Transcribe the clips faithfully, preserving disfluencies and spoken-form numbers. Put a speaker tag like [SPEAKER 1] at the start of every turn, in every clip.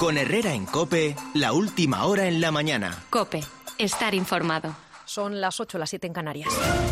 [SPEAKER 1] Con Herrera en COPE, la última hora en la mañana.
[SPEAKER 2] COPE, estar informado.
[SPEAKER 3] Son las ocho, las siete en Canarias.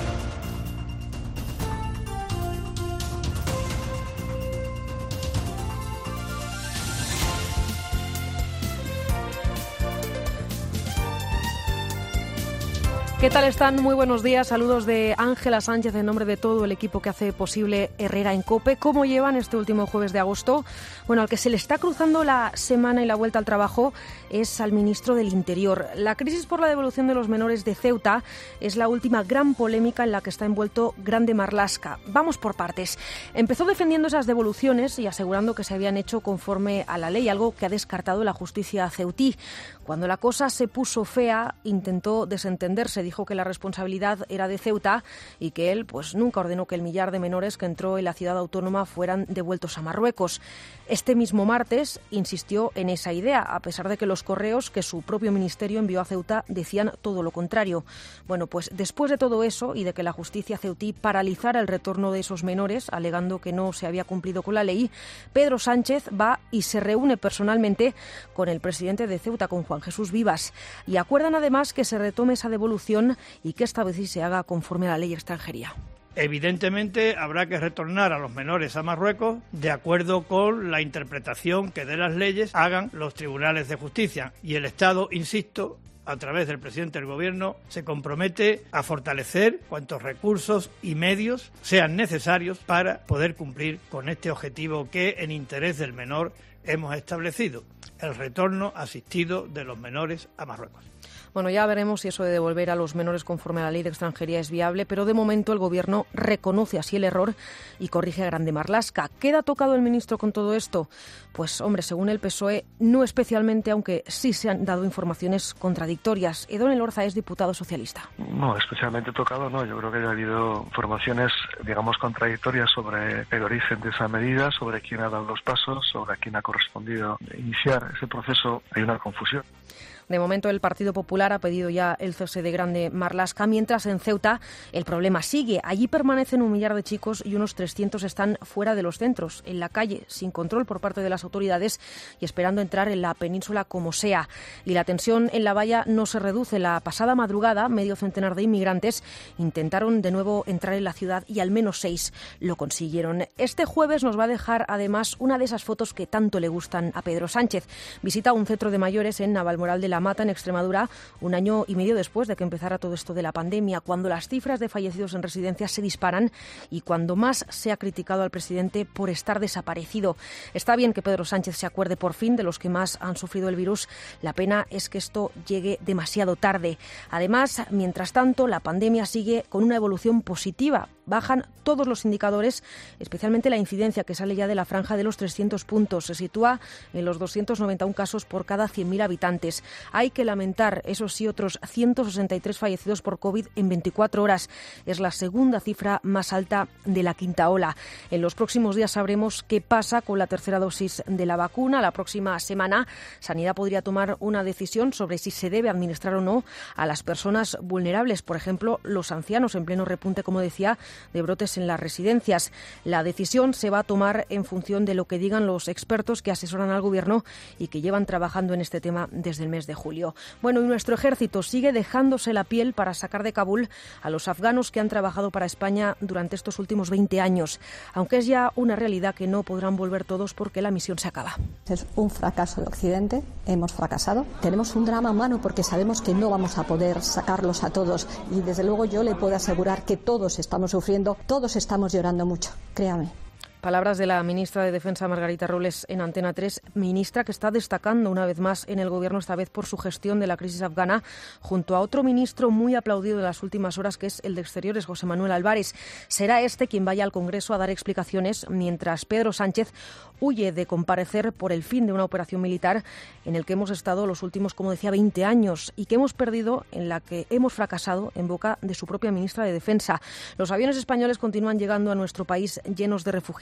[SPEAKER 3] ¿Qué tal están? Muy buenos días. Saludos de Ángela Sánchez en nombre de todo el equipo que hace posible Herrera en COPE. ¿Cómo llevan este último jueves de agosto? Bueno, al que se le está cruzando la semana y la vuelta al trabajo es al ministro del Interior. La crisis por la devolución de los menores de Ceuta es la última gran polémica en la que está envuelto Grande Marlaska. Vamos por partes. Empezó defendiendo esas devoluciones y asegurando que se habían hecho conforme a la ley, algo que ha descartado la justicia ceutí. Cuando la cosa se puso fea, intentó desentenderse. Dijo que la responsabilidad era de Ceuta y que él pues nunca ordenó que el millar de menores que entró en la ciudad autónoma fueran devueltos a Marruecos. Este mismo martes insistió en esa idea, a pesar de que los correos que su propio ministerio envió a Ceuta decían todo lo contrario. Bueno, pues después de todo eso y de que la justicia ceutí paralizara el retorno de esos menores, alegando que no se había cumplido con la ley, Pedro Sánchez va y se reúne personalmente con el presidente de Ceuta, con Juan Jesús Vivas, y acuerdan además que se retome esa devolución y que esta vez sí se haga conforme a la ley de extranjería.
[SPEAKER 4] Evidentemente habrá que retornar a los menores a Marruecos de acuerdo con la interpretación que de las leyes hagan los tribunales de justicia. Y el Estado, insisto, a través del presidente del Gobierno, se compromete a fortalecer cuantos recursos y medios sean necesarios para poder cumplir con este objetivo que, en interés del menor, hemos establecido: el retorno asistido de los menores a Marruecos.
[SPEAKER 3] Bueno, ya veremos si eso de devolver a los menores conforme a la ley de extranjería es viable, pero de momento el Gobierno reconoce así el error y corrige a Grande Marlaska. ¿Queda tocado el ministro con todo esto? Pues, hombre, según el P S O E, no especialmente, aunque sí se han dado informaciones contradictorias. Edón Elorza es diputado socialista.
[SPEAKER 5] No, especialmente tocado no. Yo creo que ha habido informaciones, digamos, contradictorias sobre el origen de esa medida, sobre quién ha dado los pasos, sobre a quién ha correspondido iniciar ese proceso. Hay una confusión.
[SPEAKER 3] De momento, el Partido Popular ha pedido ya el cese de Grande Marlaska, mientras en Ceuta el problema sigue. Allí permanecen un millar de chicos y unos trescientos están fuera de los centros, en la calle, sin control por parte de las autoridades y esperando entrar en la península como sea. Y la tensión en la valla no se reduce. La pasada madrugada, medio centenar de inmigrantes intentaron de nuevo entrar en la ciudad y al menos seis lo consiguieron. Este jueves nos va a dejar además una de esas fotos que tanto le gustan a Pedro Sánchez. Visita un centro de mayores en Navalmoral de la Mata, en Extremadura, un año y medio después de que empezara todo esto de la pandemia, cuando las cifras de fallecidos en residencias se disparan y cuando más se ha criticado al presidente por estar desaparecido. Está bien que Pedro Sánchez se acuerde por fin de los que más han sufrido el virus. La pena es que esto llegue demasiado tarde. Además, mientras tanto, la pandemia sigue con una evolución positiva. Bajan todos los indicadores, especialmente la incidencia, que sale ya de la franja de los trescientos puntos. Se sitúa en los doscientos noventa y uno casos por cada cien mil habitantes. Hay que lamentar, eso sí, otros ciento sesenta y tres fallecidos por COVID en veinticuatro horas. Es la segunda cifra más alta de la quinta ola. En los próximos días sabremos qué pasa con la tercera dosis de la vacuna. La próxima semana, Sanidad podría tomar una decisión sobre si se debe administrar o no a las personas vulnerables, por ejemplo, los ancianos, en pleno repunte, como decía, de brotes en las residencias. La decisión se va a tomar en función de lo que digan los expertos que asesoran al Gobierno y que llevan trabajando en este tema desde el mes de julio. Bueno, y nuestro ejército sigue dejándose la piel para sacar de Kabul a los afganos que han trabajado para España durante estos últimos veinte años, aunque es ya una realidad que no podrán volver todos porque la misión se acaba.
[SPEAKER 6] Es un fracaso de Occidente, hemos fracasado. Tenemos un drama humano porque sabemos que no vamos a poder sacarlos a todos y desde luego yo le puedo asegurar que todos estamos sufriendo, todos estamos llorando mucho, créame.
[SPEAKER 3] Palabras de la ministra de Defensa, Margarita Robles, en Antena tres, ministra que está destacando una vez más en el Gobierno, esta vez por su gestión de la crisis afgana, junto a otro ministro muy aplaudido de las últimas horas, que es el de Exteriores, José Manuel Álvarez. Será este quien vaya al Congreso a dar explicaciones, mientras Pedro Sánchez huye de comparecer por el fin de una operación militar en el que hemos estado los últimos, como decía, veinte años y que hemos perdido, en la que hemos fracasado en boca de su propia ministra de Defensa. Los aviones españoles continúan llegando a nuestro país llenos de refugiados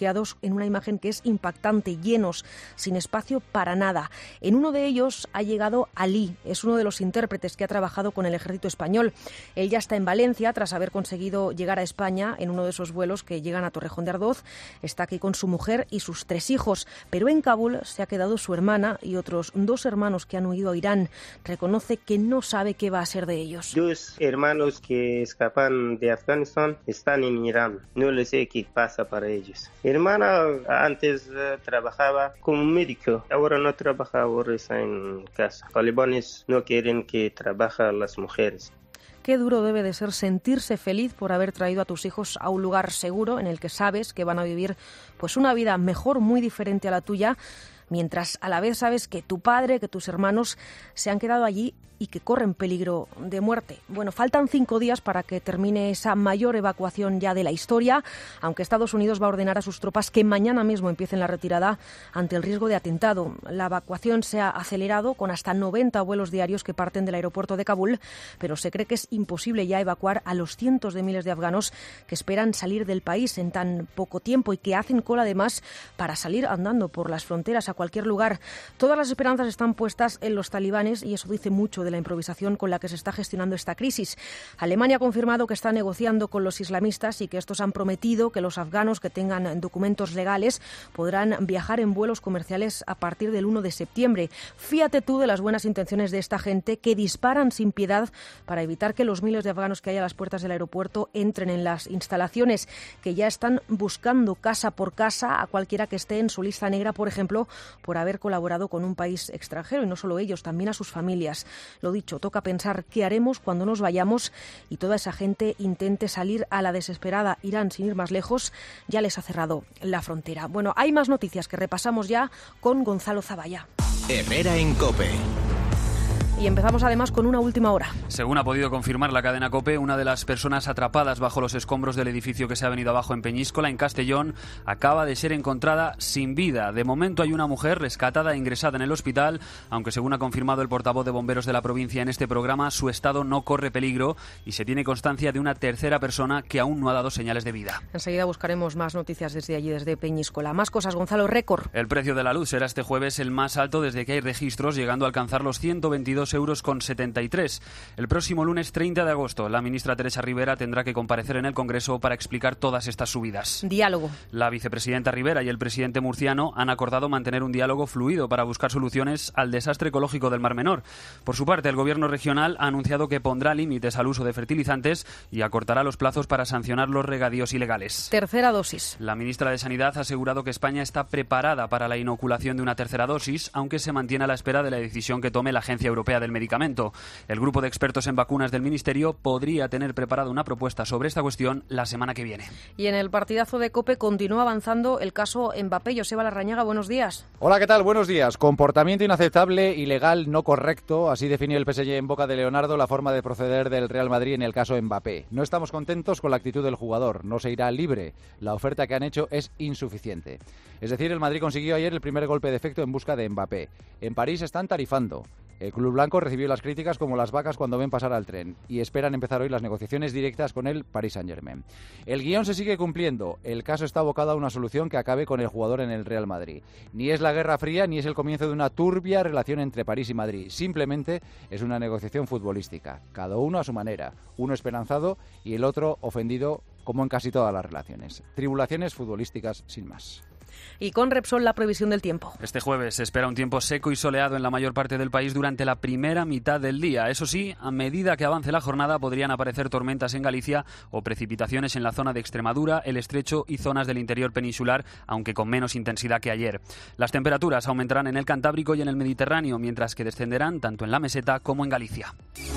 [SPEAKER 3] empleados en una imagen que es impactante, llenos, sin espacio para nada. En uno de ellos ha llegado Ali, es uno de los intérpretes que ha trabajado con el ejército español. Él ya está en Valencia tras haber conseguido llegar a España en uno de esos vuelos que llegan a Torrejón de Ardoz. Está aquí con su mujer y sus tres hijos, pero en Kabul se ha quedado su hermana y otros dos hermanos que han huido a Irán. Reconoce que no sabe qué va a ser de ellos.
[SPEAKER 7] Dos hermanos que escapan de Afganistán están en Irán. No le sé qué pasa para ellos. Mi hermana antes uh, trabajaba como médico. Ahora no trabaja, ahora está en casa. Los talibanes no quieren que trabajen las mujeres.
[SPEAKER 3] Qué duro debe de ser sentirse feliz por haber traído a tus hijos a un lugar seguro en el que sabes que van a vivir pues una vida mejor, muy diferente a la tuya, mientras a la vez sabes que tu padre, que tus hermanos se han quedado allí y que corren peligro de muerte. Bueno, faltan cinco días para que termine esa mayor evacuación ya de la historia, aunque Estados Unidos va a ordenar a sus tropas que mañana mismo empiecen la retirada ante el riesgo de atentado. La evacuación se ha acelerado con hasta noventa vuelos diarios que parten del aeropuerto de Kabul, pero se cree que es imposible ya evacuar a los cientos de miles de afganos que esperan salir del país en tan poco tiempo y que hacen cola además para salir andando por las fronteras a cualquier lugar. Todas las esperanzas están puestas en los talibanes y eso dice mucho de la improvisación con la que se está gestionando esta crisis. Alemania ha confirmado que está negociando con los islamistas y que estos han prometido que los afganos que tengan documentos legales podrán viajar en vuelos comerciales a partir del uno de septiembre. Fíjate tú de las buenas intenciones de esta gente que disparan sin piedad para evitar que los miles de afganos que hay a las puertas del aeropuerto entren en las instalaciones, que ya están buscando casa por casa a cualquiera que esté en su lista negra, por ejemplo, por haber colaborado con un país extranjero, y no solo ellos, también a sus familias. Lo dicho, toca pensar qué haremos cuando nos vayamos y toda esa gente intente salir a la desesperada. Irán, sin ir más lejos, ya les ha cerrado la frontera. Bueno, hay más noticias que repasamos ya con Gonzalo Zavalla.
[SPEAKER 1] Herrera en COPE.
[SPEAKER 3] Y empezamos además con una última hora.
[SPEAKER 8] Según ha podido confirmar la cadena COPE, una de las personas atrapadas bajo los escombros del edificio que se ha venido abajo en Peñíscola, en Castellón, acaba de ser encontrada sin vida. De momento hay una mujer rescatada e ingresada en el hospital, aunque según ha confirmado el portavoz de bomberos de la provincia en este programa, su estado no corre peligro y se tiene constancia de una tercera persona que aún no ha dado señales de vida.
[SPEAKER 3] Enseguida buscaremos más noticias desde allí, desde Peñíscola. Más cosas, Gonzalo. Récord.
[SPEAKER 8] El precio de la luz será este jueves el más alto desde que hay registros, llegando a alcanzar los ciento veintidós euros con setenta y tres. El próximo lunes treinta de agosto, la ministra Teresa Rivera tendrá que comparecer en el Congreso para explicar todas estas subidas.
[SPEAKER 3] Diálogo.
[SPEAKER 8] La vicepresidenta Rivera y el presidente murciano han acordado mantener un diálogo fluido para buscar soluciones al desastre ecológico del Mar Menor. Por su parte, el gobierno regional ha anunciado que pondrá límites al uso de fertilizantes y acortará los plazos para sancionar los regadíos ilegales.
[SPEAKER 3] Tercera dosis.
[SPEAKER 8] La ministra de Sanidad ha asegurado que España está preparada para la inoculación de una tercera dosis, aunque se mantiene a la espera de la decisión que tome la Agencia Europea del Medicamento. El grupo de expertos en vacunas del Ministerio podría tener preparada una propuesta sobre esta cuestión la semana que viene.
[SPEAKER 3] Y en el partidazo de COPE continúa avanzando el caso Mbappé. Joseba Larrañaga, buenos días.
[SPEAKER 9] Hola, ¿qué tal? Buenos días. Comportamiento inaceptable, ilegal, no correcto. Así definió el P S G en boca de Leonardo la forma de proceder del Real Madrid en el caso Mbappé. No estamos contentos con la actitud del jugador. No se irá libre. La oferta que han hecho es insuficiente. Es decir, el Madrid consiguió ayer el primer golpe de efecto en busca de Mbappé. En París están tarifando. El club blanco recibió las críticas como las vacas cuando ven pasar al tren y esperan empezar hoy las negociaciones directas con el Paris Saint-Germain. El guión se sigue cumpliendo. El caso está abocado a una solución que acabe con el jugador en el Real Madrid. Ni es la Guerra Fría ni es el comienzo de una turbia relación entre París y Madrid. Simplemente es una negociación futbolística. Cada uno a su manera. Uno esperanzado y el otro ofendido, como en casi todas las relaciones. Tribulaciones futbolísticas sin más.
[SPEAKER 3] Y con Repsol, la previsión del tiempo.
[SPEAKER 8] Este jueves se espera un tiempo seco y soleado en la mayor parte del país durante la primera mitad del día. Eso sí, a medida que avance la jornada podrían aparecer tormentas en Galicia o precipitaciones en la zona de Extremadura, el Estrecho y zonas del interior peninsular, aunque con menos intensidad que ayer. Las temperaturas aumentarán en el Cantábrico y en el Mediterráneo, mientras que descenderán tanto en la meseta como en Galicia.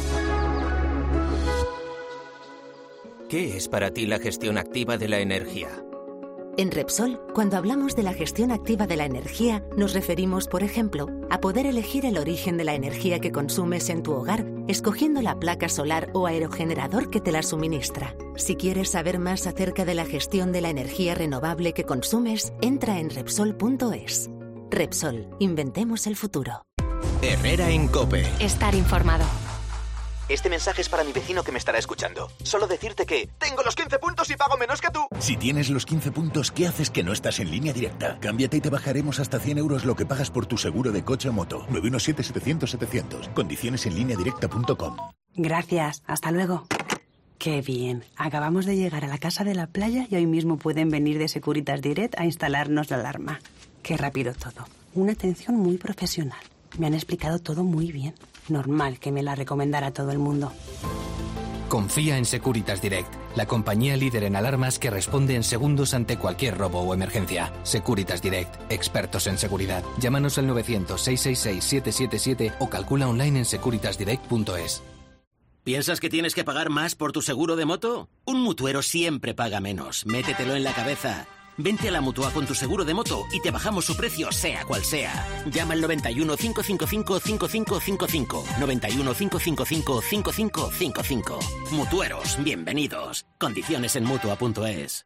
[SPEAKER 1] ¿Qué es para ti la gestión activa de la energía?
[SPEAKER 10] En Repsol, cuando hablamos de la gestión activa de la energía, nos referimos, por ejemplo, a poder elegir el origen de la energía que consumes en tu hogar, escogiendo la placa solar o aerogenerador que te la suministra. Si quieres saber más acerca de la gestión de la energía renovable que consumes, entra en Repsol punto es. Repsol, inventemos el futuro.
[SPEAKER 1] Herrera en COPE.
[SPEAKER 2] Estar informado.
[SPEAKER 11] Este mensaje es para mi vecino que me estará escuchando. Solo decirte que tengo los quince puntos y pago menos que tú.
[SPEAKER 12] Si tienes los quince puntos, ¿qué haces que no estás en Línea Directa? Cámbiate y te bajaremos hasta cien euros lo que pagas por tu seguro de coche o moto. nueve uno siete, setecientos, setecientos. Condiciones en línea directa punto com.
[SPEAKER 13] Gracias. Hasta luego. Qué bien. Acabamos de llegar a la casa de la playa y hoy mismo pueden venir de Securitas Direct a instalarnos la alarma. Qué rápido todo. Una atención muy profesional. Me han explicado todo muy bien. Normal que me la recomendara todo el mundo.
[SPEAKER 14] Confía en Securitas Direct, la compañía líder en alarmas que responde en segundos ante cualquier robo o emergencia. Securitas Direct, expertos en seguridad. Llámanos al novecientos, seiscientos sesenta y seis, siete siete siete o calcula online en securitas direct punto es.
[SPEAKER 15] ¿Piensas que tienes que pagar más por tu seguro de moto? Un mutuero siempre paga menos. Métetelo en la cabeza. Vente a la Mutua con tu seguro de moto y te bajamos su precio, sea cual sea. Llama al noventa y uno, cinco cinco cinco, cinco cinco cinco cinco. noventa y uno, cinco cinco cinco, cinco cinco cinco cinco. Mutueros, bienvenidos. Condiciones en mutua punto es.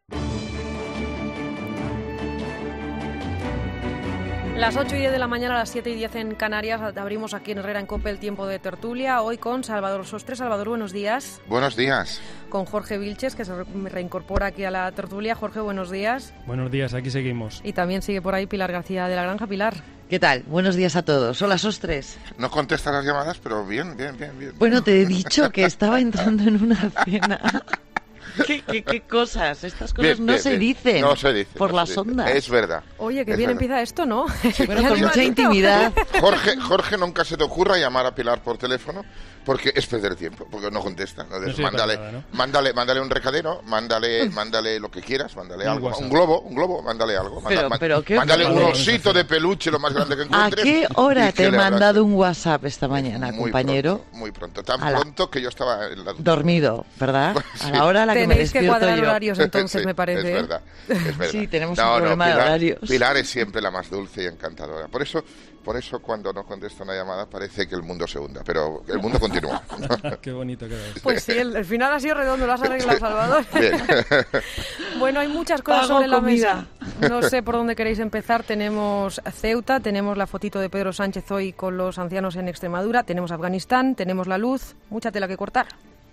[SPEAKER 3] Las ocho y diez de la mañana, a las siete y diez en Canarias, abrimos aquí en Herrera en COPE el tiempo de tertulia, hoy con Salvador Sostre. Salvador, buenos días.
[SPEAKER 16] Buenos días.
[SPEAKER 3] Con Jorge Vilches, que se reincorpora aquí a la tertulia. Jorge, buenos días.
[SPEAKER 17] Buenos días, aquí seguimos.
[SPEAKER 3] Y también sigue por ahí Pilar García de la Granja. Pilar.
[SPEAKER 18] ¿Qué tal? Buenos días a todos. Hola, Sostres.
[SPEAKER 16] No contestas las llamadas, pero bien, bien, bien, bien.
[SPEAKER 18] Bueno, te he dicho que estaba entrando en una cena. ¿Qué, qué, qué cosas? Estas cosas bien, no, bien, se bien. Dicen
[SPEAKER 16] no se dicen
[SPEAKER 18] por
[SPEAKER 16] no
[SPEAKER 18] las
[SPEAKER 16] se dice.
[SPEAKER 18] ondas.
[SPEAKER 16] Es verdad.
[SPEAKER 3] Oye, qué
[SPEAKER 16] es
[SPEAKER 3] bien
[SPEAKER 16] verdad.
[SPEAKER 3] Empieza esto, ¿no?
[SPEAKER 18] Bueno, con mucha intimidad.
[SPEAKER 16] Jorge, Jorge, nunca se te ocurra llamar a Pilar por teléfono porque es perder tiempo, porque no contesta. Entonces, no mándale, nada, ¿no? mándale, mándale un recadero, mándale, mándale lo que quieras, mándale un algo, WhatsApp. un globo, un globo, mándale algo.
[SPEAKER 18] Pero,
[SPEAKER 16] Manda,
[SPEAKER 18] pero ¿qué
[SPEAKER 16] mándale un osito de peluche, lo más grande que encuentres.
[SPEAKER 18] ¿A qué hora te he mandado un WhatsApp esta mañana,
[SPEAKER 16] muy
[SPEAKER 18] compañero?
[SPEAKER 16] Pronto, muy pronto, tan pronto que yo estaba en la...
[SPEAKER 18] dormido, ¿verdad?
[SPEAKER 16] Sí.
[SPEAKER 18] A la hora a la que me despierto yo.
[SPEAKER 3] Tenéis que cuadrar horarios entonces,
[SPEAKER 16] sí,
[SPEAKER 3] me parece.
[SPEAKER 16] Es verdad, es verdad.
[SPEAKER 18] Sí, tenemos
[SPEAKER 16] no,
[SPEAKER 18] un problema
[SPEAKER 16] no, Pilar,
[SPEAKER 18] de horarios.
[SPEAKER 16] Pilar es siempre la más dulce y encantadora. Por eso, por eso cuando no contesta una llamada parece que el mundo se hunda, pero el mundo continúa.
[SPEAKER 17] Qué bonito queda esto.
[SPEAKER 3] Pues sí, el, el final ha sido redondo, lo has arreglado, Salvador.
[SPEAKER 16] Bien.
[SPEAKER 3] Bueno, hay muchas cosas
[SPEAKER 18] Pago
[SPEAKER 3] sobre la
[SPEAKER 18] comida.
[SPEAKER 3] mesa. No sé por dónde queréis empezar. Tenemos Ceuta, tenemos la fotito de Pedro Sánchez hoy con los ancianos en Extremadura, tenemos Afganistán, tenemos la luz, mucha tela que cortar.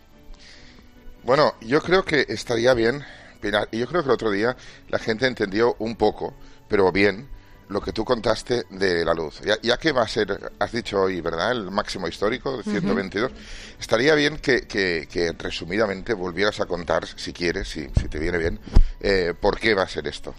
[SPEAKER 16] Bueno, yo creo que estaría bien, Pilar, y yo creo que el otro día la gente entendió un poco, pero bien, lo que tú contaste de la luz. Ya, ya que va a ser, has dicho hoy, ¿verdad?, el máximo histórico de ciento veintidós, uh-huh. estaría bien que, que, que resumidamente volvieras a contar, si quieres, si, si te viene bien, eh, por qué va a ser esto.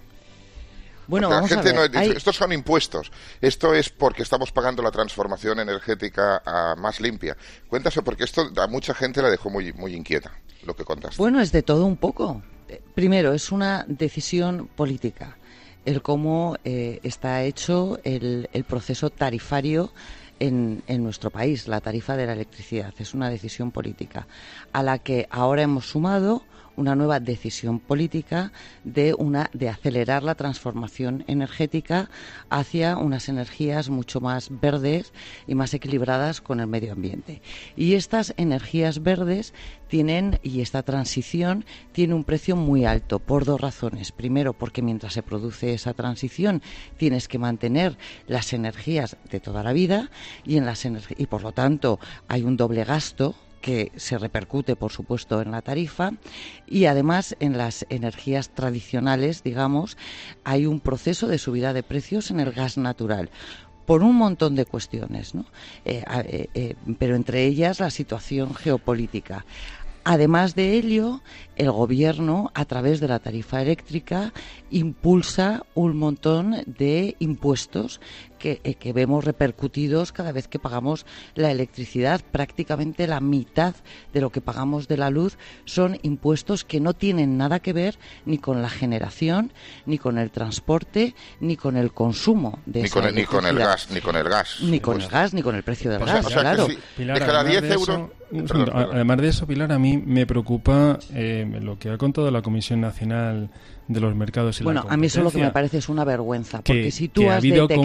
[SPEAKER 18] Bueno,
[SPEAKER 16] porque
[SPEAKER 18] vamos
[SPEAKER 16] la gente
[SPEAKER 18] a ver.
[SPEAKER 16] No,
[SPEAKER 18] Hay...
[SPEAKER 16] Estos son impuestos. Esto es porque estamos pagando la transformación energética a más limpia. Cuéntase, porque esto a mucha gente la dejó muy, muy inquieta, lo que contaste.
[SPEAKER 18] Bueno, es de todo un poco. Primero, es una decisión política, el cómo eh, está hecho el, el proceso tarifario en, en nuestro país, la tarifa de la electricidad. Es una decisión política a la que ahora hemos sumado una nueva decisión política de una de acelerar la transformación energética hacia unas energías mucho más verdes y más equilibradas con el medio ambiente. Y estas energías verdes tienen, y esta transición tiene un precio muy alto por dos razones. Primero, porque mientras se produce esa transición tienes que mantener las energías de toda la vida y en las energ- y por lo tanto hay un doble gasto que se repercute, por supuesto, en la tarifa, y además en las energías tradicionales, digamos, hay un proceso de subida de precios en el gas natural, por un montón de cuestiones, ¿no? Eh, eh, eh, pero entre ellas la situación geopolítica. Además de ello, el Gobierno, a través de la tarifa eléctrica, impulsa un montón de impuestos que, eh, que vemos repercutidos cada vez que pagamos la electricidad. Prácticamente la mitad de lo que pagamos de la luz son impuestos que no tienen nada que ver ni con la generación, ni con el transporte, ni con el consumo de
[SPEAKER 16] ni
[SPEAKER 18] esa
[SPEAKER 16] con el,
[SPEAKER 18] electricidad.
[SPEAKER 16] Ni con el gas, ni con el gas.
[SPEAKER 18] Ni con el gas, ni con el precio del
[SPEAKER 16] o sea,
[SPEAKER 18] gas,
[SPEAKER 16] o sea
[SPEAKER 18] claro.
[SPEAKER 16] Que sí,
[SPEAKER 17] Pilar,
[SPEAKER 16] de cada diez
[SPEAKER 17] de
[SPEAKER 16] euros...
[SPEAKER 17] Eso,
[SPEAKER 16] perdón, perdón.
[SPEAKER 17] Además de eso, Pilar, a mí me preocupa eh, lo que ha contado la Comisión Nacional de los Mercados y
[SPEAKER 18] bueno,
[SPEAKER 17] la Competencia.
[SPEAKER 18] Bueno, a mí eso lo que me parece es una vergüenza, porque
[SPEAKER 17] que,
[SPEAKER 18] si tú
[SPEAKER 17] que
[SPEAKER 18] has
[SPEAKER 17] ha habido
[SPEAKER 18] detectado...
[SPEAKER 17] compañías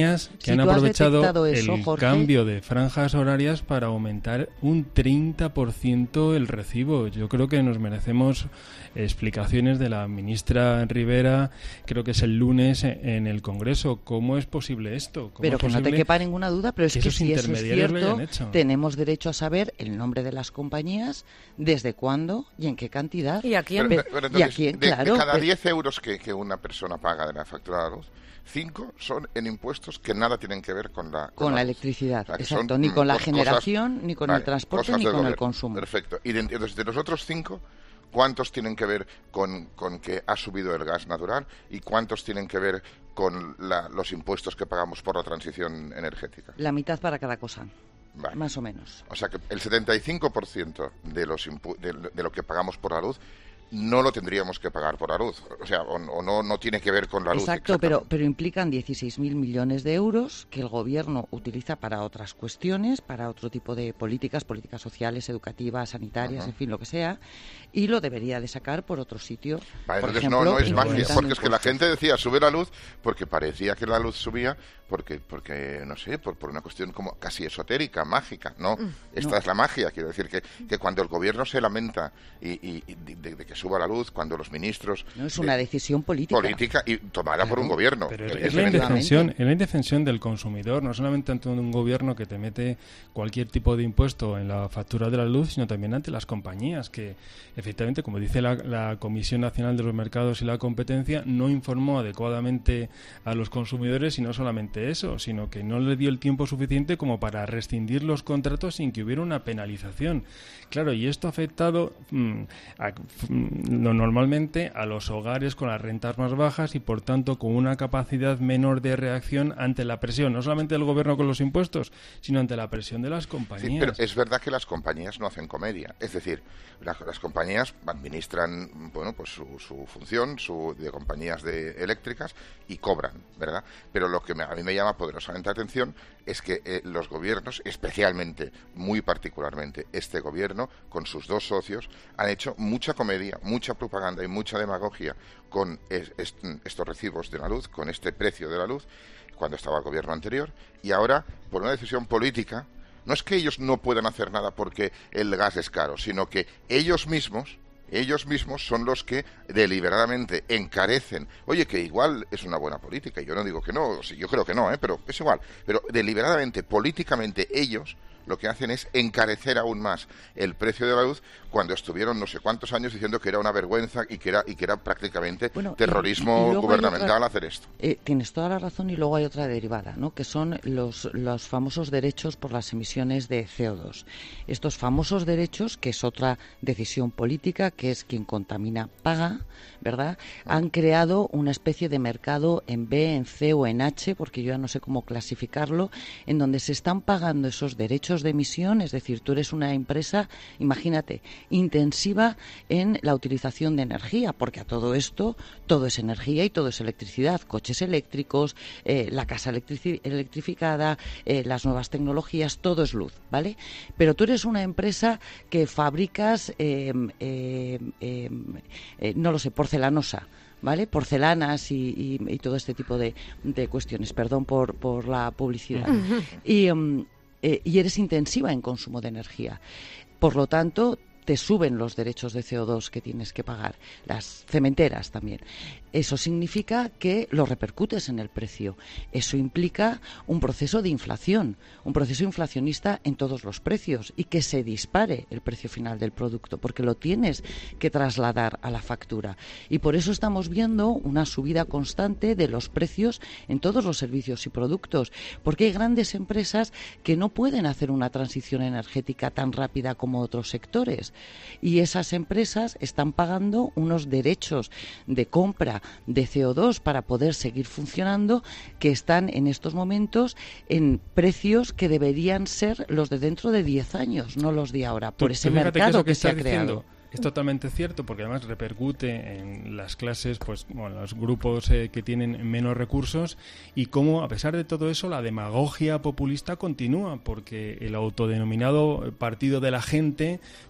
[SPEAKER 17] compañías que
[SPEAKER 18] si
[SPEAKER 17] han aprovechado
[SPEAKER 18] eso,
[SPEAKER 17] el
[SPEAKER 18] Jorge,
[SPEAKER 17] cambio de franjas horarias para aumentar un treinta por ciento el recibo. Yo creo que nos merecemos explicaciones de la ministra Rivera, creo que es el lunes en el Congreso. ¿Cómo es posible esto? ¿Cómo
[SPEAKER 18] pero
[SPEAKER 17] es
[SPEAKER 18] que no te quepa ninguna duda, pero es que, que si eso es cierto, tenemos derecho a saber el nombre de las compañías, desde cuándo y en qué cantidad.
[SPEAKER 3] ¿Y a quién?
[SPEAKER 16] Pero, pero entonces,
[SPEAKER 18] ¿Y a quién?
[SPEAKER 16] De,
[SPEAKER 18] claro,
[SPEAKER 16] de cada
[SPEAKER 18] pero...
[SPEAKER 16] diez euros que, que una persona paga de la factura de la luz, cinco son en impuestos que nada tienen que ver con la
[SPEAKER 18] con, con la, la electricidad, o sea, exacto, son, ni con la cosas, generación, ni con vale, el transporte, ni con gobierno. El consumo.
[SPEAKER 16] Perfecto. Y de, entonces, de los otros cinco, ¿cuántos tienen que ver con, con que ha subido el gas natural y cuántos tienen que ver con la, los impuestos que pagamos por la transición energética?
[SPEAKER 18] La mitad para cada cosa. Vale. Más o menos.
[SPEAKER 16] O sea que el setenta y cinco por ciento de, los impu- de, de lo que pagamos por la luz no lo tendríamos que pagar por la luz, o sea, o, o no, no tiene que ver con la luz.
[SPEAKER 18] Exacto, pero, pero implican dieciséis mil millones de euros que el Gobierno utiliza para otras cuestiones, para otro tipo de políticas, políticas sociales, educativas, sanitarias, uh-huh. en fin, lo que sea, y lo debería de sacar por otro sitio.
[SPEAKER 16] Vale,
[SPEAKER 18] por
[SPEAKER 16] entonces
[SPEAKER 18] ejemplo,
[SPEAKER 16] no, no es magia,
[SPEAKER 18] impuestos.
[SPEAKER 16] porque es que la gente decía sube la luz porque parecía que la luz subía porque, porque no sé, por, por una cuestión como casi esotérica, mágica. No, mm, esta no. es la magia, quiero decir que, que cuando el Gobierno se lamenta y, y, y de, de que suba la luz, cuando los ministros...
[SPEAKER 18] No, es una eh, decisión política.
[SPEAKER 16] Política y tomada claro, por un gobierno.
[SPEAKER 17] Pero es, es, la indefensión, es la indefensión del consumidor, no solamente ante un gobierno que te mete cualquier tipo de impuesto en la factura de la luz, sino también ante las compañías, que efectivamente, como dice la, la Comisión Nacional de los Mercados y la Competencia, no informó adecuadamente a los consumidores, y no solamente eso, sino que no le dio el tiempo suficiente como para rescindir los contratos sin que hubiera una penalización. Claro, y esto ha afectado mmm, a, mmm, normalmente a los hogares con las rentas más bajas y, por tanto, con una capacidad menor de reacción ante la presión, no solamente del Gobierno con los impuestos, sino ante la presión de las compañías.
[SPEAKER 16] Sí, pero es verdad que las compañías no hacen comedia. Es decir, las, las compañías administran, bueno, pues su, su función su, de compañías de eléctricas y cobran, ¿verdad? Pero lo que me, a mí me llama poderosamente la atención es que eh, los gobiernos, especialmente, muy particularmente este gobierno, con sus dos socios, han hecho mucha comedia, mucha propaganda y mucha demagogia con es, es, estos recibos de la luz, con este precio de la luz, cuando estaba el gobierno anterior, y ahora, por una decisión política, no es que ellos no puedan hacer nada porque el gas es caro, sino que ellos mismos ellos mismos son los que deliberadamente encarecen. Oye, que igual es una buena política, y yo no digo que no, sí, yo creo que no, ¿eh? pero es igual. Pero deliberadamente, políticamente, ellos lo que hacen es encarecer aún más el precio de la luz, cuando estuvieron no sé cuántos años diciendo que era una vergüenza y que era y que era prácticamente bueno, terrorismo y, y gubernamental otra, hacer esto.
[SPEAKER 18] Eh, tienes toda la razón, y luego hay otra derivada, ¿no? Que son los, los famosos derechos por las emisiones de C O dos. Estos famosos derechos, que es otra decisión política, que es quien contamina paga, ¿verdad? Han creado una especie de mercado en B, en C o en H, porque yo ya no sé cómo clasificarlo, en donde se están pagando esos derechos de emisión. Es decir, tú eres una empresa, imagínate, intensiva en la utilización de energía, porque a todo esto, todo es energía y todo es electricidad, coches eléctricos, eh, la casa electrici- electrificada, eh, las nuevas tecnologías, todo es luz, ¿vale? Pero tú eres una empresa que fabricas, eh, eh, eh, eh, no lo sé, porcelanosa, ¿vale? Porcelanas y, y, y todo este tipo de, de cuestiones. Perdón por, por la publicidad. Y... Um, Eh, y eres intensiva en consumo de energía. Por lo tanto, te suben los derechos de C O dos que tienes que pagar, las cementeras también. Eso significa que lo repercutes en el precio. Eso implica un proceso de inflación, un proceso inflacionista en todos los precios, y que se dispare el precio final del producto, porque lo tienes que trasladar a la factura. Y por eso estamos viendo una subida constante de los precios en todos los servicios y productos, porque hay grandes empresas que no pueden hacer una transición energética tan rápida como otros sectores. Y esas empresas están pagando unos derechos de compra de C O dos para poder seguir funcionando, que están en estos momentos en precios que deberían ser los de dentro de diez años, no los de ahora, por ese mercado que, que se ha creado.
[SPEAKER 17] Es totalmente cierto, porque además repercute en las clases, pues, bueno, los grupos eh, que tienen menos recursos, y cómo, a pesar de todo eso, la demagogia populista continúa, porque el autodenominado partido de la gente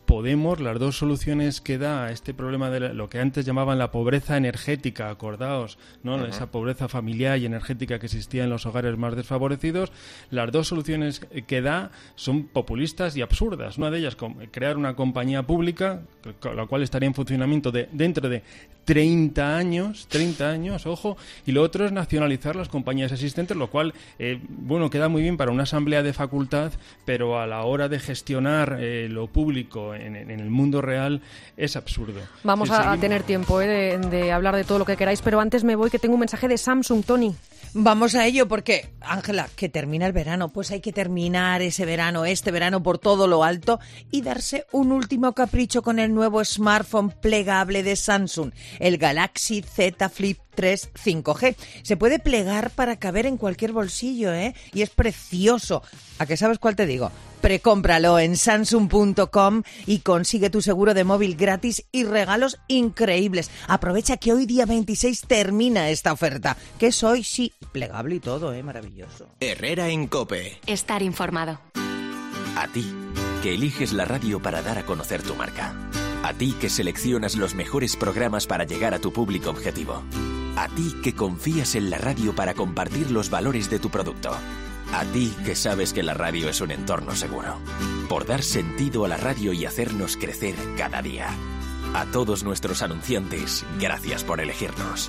[SPEAKER 17] Podemos, las dos soluciones que da a este problema de lo que antes llamaban la pobreza energética, acordaos, ¿no? Uh-huh. Esa pobreza familiar y energética que existía en los hogares más desfavorecidos, las dos soluciones que da son populistas y absurdas. Una de ellas, crear una compañía pública, la cual estaría en funcionamiento de, dentro de treinta años, treinta años, ojo, y lo otro es nacionalizar las compañías existentes, lo cual, eh, bueno, queda muy bien para una asamblea de facultad, pero a la hora de gestionar eh, lo público en, en el mundo real es absurdo.
[SPEAKER 3] Vamos
[SPEAKER 17] sí,
[SPEAKER 3] a, a tener tiempo eh, de, de hablar de todo lo que queráis, pero antes me voy, que tengo un mensaje de Samsung, Tony.
[SPEAKER 19] Vamos a ello porque, Ángela, que termina el verano, pues hay que terminar ese verano, este verano por todo lo alto y darse un último capricho con el nuevo smartphone plegable de Samsung, el Galaxy Z Flip tres cinco G. Se puede plegar para caber en cualquier bolsillo, ¿eh? Y es precioso. ¿A qué sabes cuál te digo? Precómpralo en samsung punto com y consigue tu seguro de móvil gratis y regalos increíbles. Aprovecha que hoy día veintiséis termina esta oferta, que es hoy, sí, plegable y todo, ¿eh? Maravilloso.
[SPEAKER 11] Herrera en COPE.
[SPEAKER 2] Estar informado.
[SPEAKER 11] A ti, que eliges la radio para dar a conocer tu marca. A ti, que seleccionas los mejores programas para llegar a tu público objetivo. A ti, que confías en la radio para compartir los valores de tu producto. A ti, que sabes que la radio es un entorno seguro. Por dar sentido a la radio y hacernos crecer cada día. A todos nuestros anunciantes, gracias por elegirnos.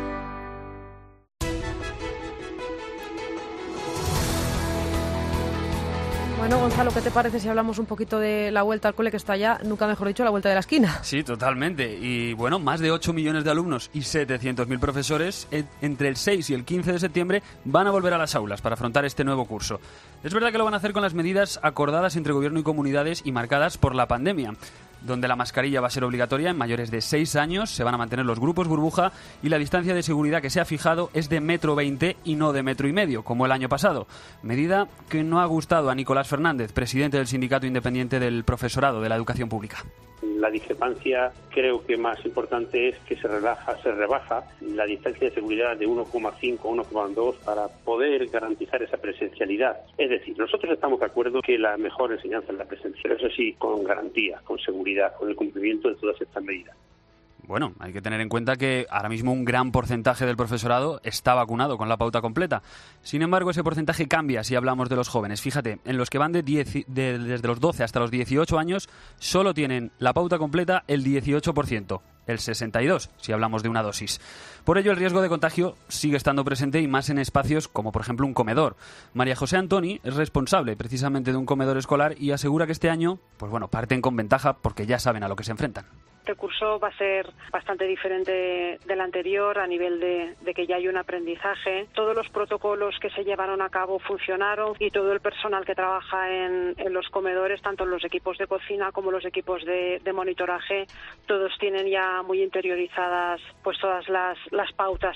[SPEAKER 3] Bueno, Gonzalo, ¿qué te parece si hablamos un poquito de la vuelta al cole, que está ya, nunca mejor dicho, a la vuelta de la esquina?
[SPEAKER 8] Sí, totalmente. Y bueno, más de ocho millones de alumnos y setecientos mil profesores entre el seis y el quince de septiembre van a volver a las aulas para afrontar este nuevo curso. Es verdad que lo van a hacer con las medidas acordadas entre gobierno y comunidades y marcadas por la pandemia, donde la mascarilla va a ser obligatoria en mayores de seis años, se van a mantener los grupos burbuja y la distancia de seguridad que se ha fijado es de metro veinte y no de metro y medio, como el año pasado. Medida que no ha gustado a Nicolás Fernández, presidente del Sindicato Independiente del Profesorado de la Educación Pública.
[SPEAKER 20] La discrepancia, creo que más importante es que se relaja, se rebaja la distancia de seguridad de uno coma cinco a uno coma dos para poder garantizar esa presencialidad. Es decir, nosotros estamos de acuerdo que la mejor enseñanza es la presencial, eso sí, con garantía, con seguridad, con el cumplimiento de todas estas medidas.
[SPEAKER 8] Bueno, hay que tener en cuenta que ahora mismo un gran porcentaje del profesorado está vacunado con la pauta completa. Sin embargo, ese porcentaje cambia si hablamos de los jóvenes. Fíjate, en los que van de diez, de, desde los doce hasta los dieciocho años, solo tienen la pauta completa el dieciocho por ciento, el sesenta y dos por ciento si hablamos de una dosis. Por ello, el riesgo de contagio sigue estando presente y más en espacios como, por ejemplo, un comedor. María José Antoni es responsable precisamente de un comedor escolar y asegura que este año, pues bueno, parten con ventaja porque ya saben a lo que se enfrentan.
[SPEAKER 21] Este curso va a ser bastante diferente del anterior a nivel de, de que ya hay un aprendizaje. Todos los protocolos que se llevaron a cabo funcionaron y todo el personal que trabaja en, en los comedores, tanto los equipos de cocina como los equipos de, de monitoraje, todos tienen ya muy interiorizadas pues todas las, las pautas.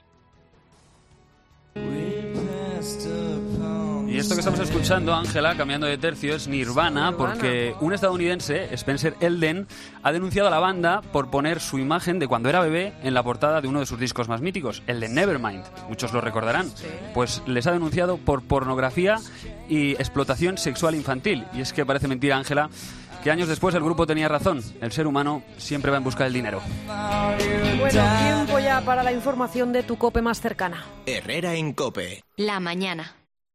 [SPEAKER 8] Y esto que estamos escuchando, Ángela, cambiando de tercio, es Nirvana,
[SPEAKER 3] Nirvana,
[SPEAKER 8] porque un estadounidense, Spencer Elden, ha denunciado a la banda por poner su imagen de cuando era bebé en la portada de uno de sus discos más míticos, el de Nevermind. Muchos lo recordarán. Pues les ha denunciado por pornografía y explotación sexual infantil. Y es que parece mentira, Ángela, que años después el grupo tenía razón. El ser humano siempre va en busca del dinero.
[SPEAKER 3] Bueno, tiempo ya para la información de tu COPE más cercana.
[SPEAKER 11] Herrera en COPE.
[SPEAKER 2] La mañana.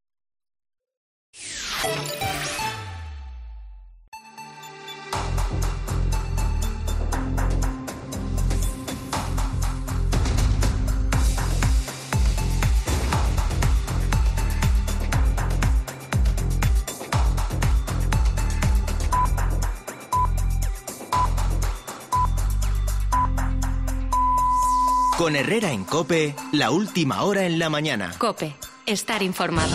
[SPEAKER 11] Con Herrera en COPE, la última hora en la mañana.
[SPEAKER 2] COPE. Estar informado.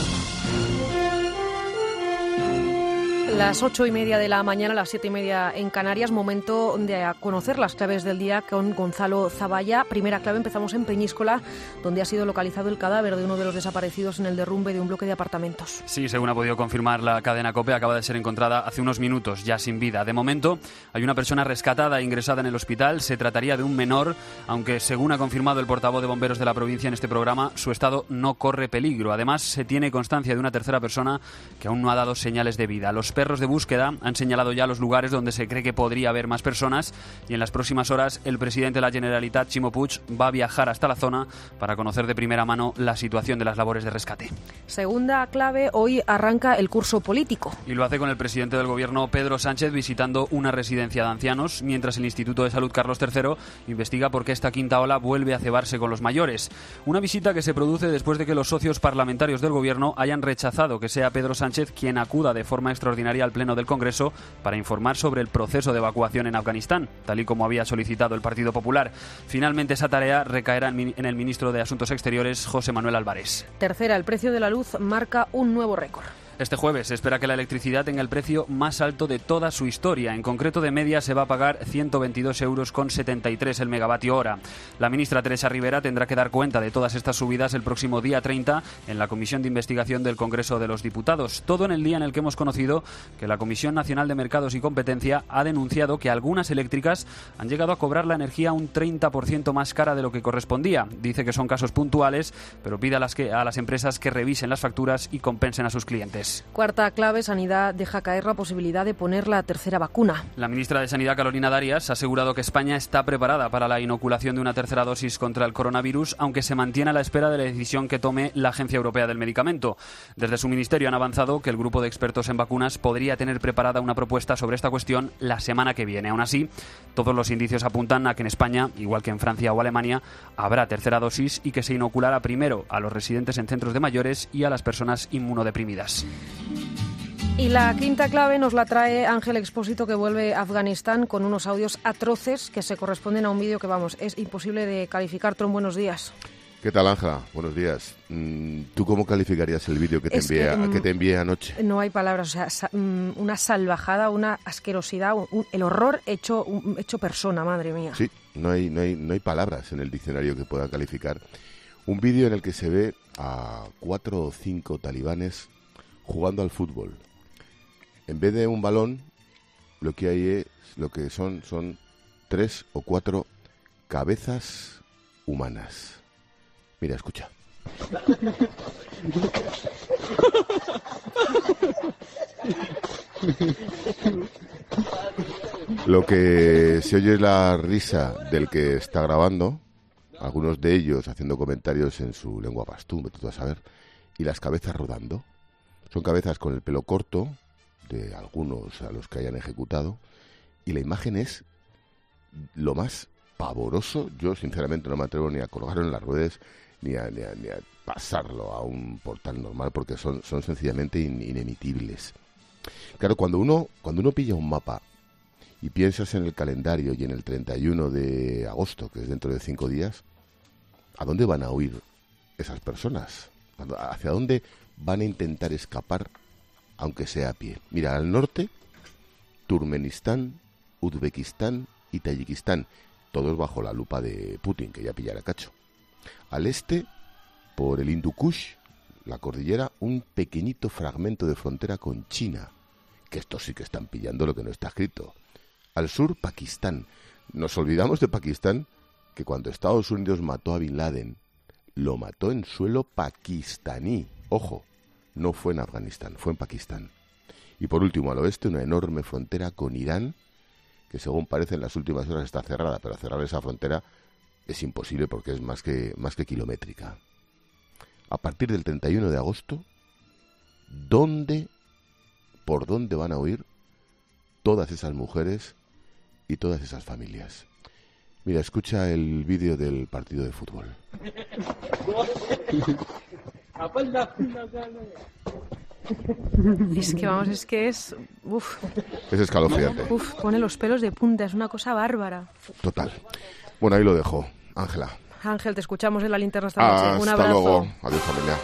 [SPEAKER 3] Las ocho y media de la mañana, las siete y media en Canarias, momento de conocer las claves del día con Gonzalo Zavalla. Primera clave, empezamos en Peñíscola, donde ha sido localizado el cadáver de uno de los desaparecidos en el derrumbe de un bloque de apartamentos.
[SPEAKER 8] Sí, según ha podido confirmar la cadena COPE, acaba de ser encontrada hace unos minutos, ya sin vida. De momento, hay una persona rescatada e ingresada en el hospital. Se trataría de un menor, aunque según ha confirmado el portavoz de bomberos de la provincia en este programa, su estado no corre peligro. Además, se tiene constancia de una tercera persona que aún no ha dado señales de vida. Los perros perros de búsqueda han señalado ya los lugares donde se cree que podría haber más personas y en las próximas horas el presidente de la Generalitat, Ximo Puig, va a viajar hasta la zona para conocer de primera mano la situación de las labores de rescate.
[SPEAKER 3] Segunda clave, hoy arranca el curso político.
[SPEAKER 8] Y lo hace con el presidente del gobierno, Pedro Sánchez, visitando una residencia de ancianos, mientras el Instituto de Salud Carlos tercero investiga por qué esta quinta ola vuelve a cebarse con los mayores. Una visita que se produce después de que los socios parlamentarios del gobierno hayan rechazado que sea Pedro Sánchez quien acuda de forma extraordinaria al Pleno del Congreso para informar sobre el proceso de evacuación en Afganistán, tal y como había solicitado el Partido Popular. Finalmente esa tarea recaerá en el ministro de Asuntos Exteriores, José Manuel Álvarez.
[SPEAKER 3] Tercera, el precio de la luz marca un nuevo récord.
[SPEAKER 8] Este jueves se espera que la electricidad tenga el precio más alto de toda su historia. En concreto, de media se va a pagar ciento veintidós euros con setenta y tres el megavatio hora. La ministra Teresa Rivera tendrá que dar cuenta de todas estas subidas el próximo día treinta en la Comisión de Investigación del Congreso de los Diputados. Todo en el día en el que hemos conocido que la Comisión Nacional de Mercados y Competencia ha denunciado que algunas eléctricas han llegado a cobrar la energía un treinta por ciento más cara de lo que correspondía. Dice que son casos puntuales, pero pide a las, que, a las empresas que revisen las facturas y compensen a sus clientes.
[SPEAKER 3] Cuarta clave, Sanidad deja caer la posibilidad de poner la tercera vacuna.
[SPEAKER 8] La ministra de Sanidad, Carolina Darias, ha asegurado que España está preparada para la inoculación de una tercera dosis contra el coronavirus, aunque se mantiene a la espera de la decisión que tome la Agencia Europea del Medicamento. Desde su ministerio han avanzado que el grupo de expertos en vacunas podría tener preparada una propuesta sobre esta cuestión la semana que viene. Aún así, todos los indicios apuntan a que en España, igual que en Francia o Alemania, habrá tercera dosis y que se inoculará primero a los residentes en centros de mayores y a las personas inmunodeprimidas.
[SPEAKER 3] Y la quinta clave nos la trae Ángel Expósito, que vuelve a Afganistán con unos audios atroces que se corresponden a un vídeo que, vamos, es imposible de calificar. Tron, buenos días.
[SPEAKER 4] ¿Qué tal, Ángela? Buenos días. ¿Tú cómo calificarías el vídeo que te envié que, que te envié anoche?
[SPEAKER 3] No hay palabras, o sea, sa- una salvajada, una asquerosidad, un, el horror hecho, un, hecho persona, madre mía.
[SPEAKER 4] Sí, no hay, no hay, no hay palabras en el diccionario que pueda calificar. Un vídeo en el que se ve a cuatro o cinco talibanes jugando al fútbol. En vez de un balón, lo que hay es, lo que son, son tres o cuatro cabezas humanas. Mira, escucha. Lo que se oye es la risa del que está grabando, algunos de ellos haciendo comentarios en su lengua pastún, vete tú a saber, y las cabezas rodando. Son cabezas con el pelo corto, de algunos a los que hayan ejecutado, y la imagen es lo más pavoroso. Yo sinceramente no me atrevo ni a colgarlo en las redes ni a, ni a, ni a pasarlo a un portal normal, porque son, son sencillamente in, inemitibles. Claro, cuando uno, cuando uno pilla un mapa y piensas en el calendario y en el treinta y uno de agosto, que es dentro de cinco días, ¿a dónde van a huir esas personas? ¿Hacia dónde van a intentar escapar, aunque sea a pie? Mira, al norte, Turkmenistán, Uzbekistán y Tayikistán, todos bajo la lupa de Putin, que ya pillará cacho. Al este, por el Hindu Kush, la cordillera, un pequeñito fragmento de frontera con China, que estos sí que están pillando lo que no está escrito. Al sur, Pakistán. Nos olvidamos de Pakistán, que cuando Estados Unidos mató a Bin Laden, lo mató en suelo pakistaní. Ojo, no fue en Afganistán, fue en Pakistán. Y por último, al oeste, una enorme frontera con Irán, que según parece en las últimas horas está cerrada, pero cerrar esa frontera es imposible porque es más que, más que kilométrica. A partir del treinta y uno de agosto, ¿dónde, por dónde van a huir todas esas mujeres y todas esas familias? Mira, escucha el vídeo del partido de fútbol.
[SPEAKER 3] Es que vamos, es que es... Uf.
[SPEAKER 4] Es escalofriante.
[SPEAKER 3] Uf, pone los pelos de punta, es una cosa bárbara.
[SPEAKER 4] Total. Bueno, ahí lo dejo. Ángela.
[SPEAKER 3] Ángel, te escuchamos en la linterna esta noche.
[SPEAKER 4] Hasta
[SPEAKER 3] Un abrazo.
[SPEAKER 4] luego. Adiós, familia.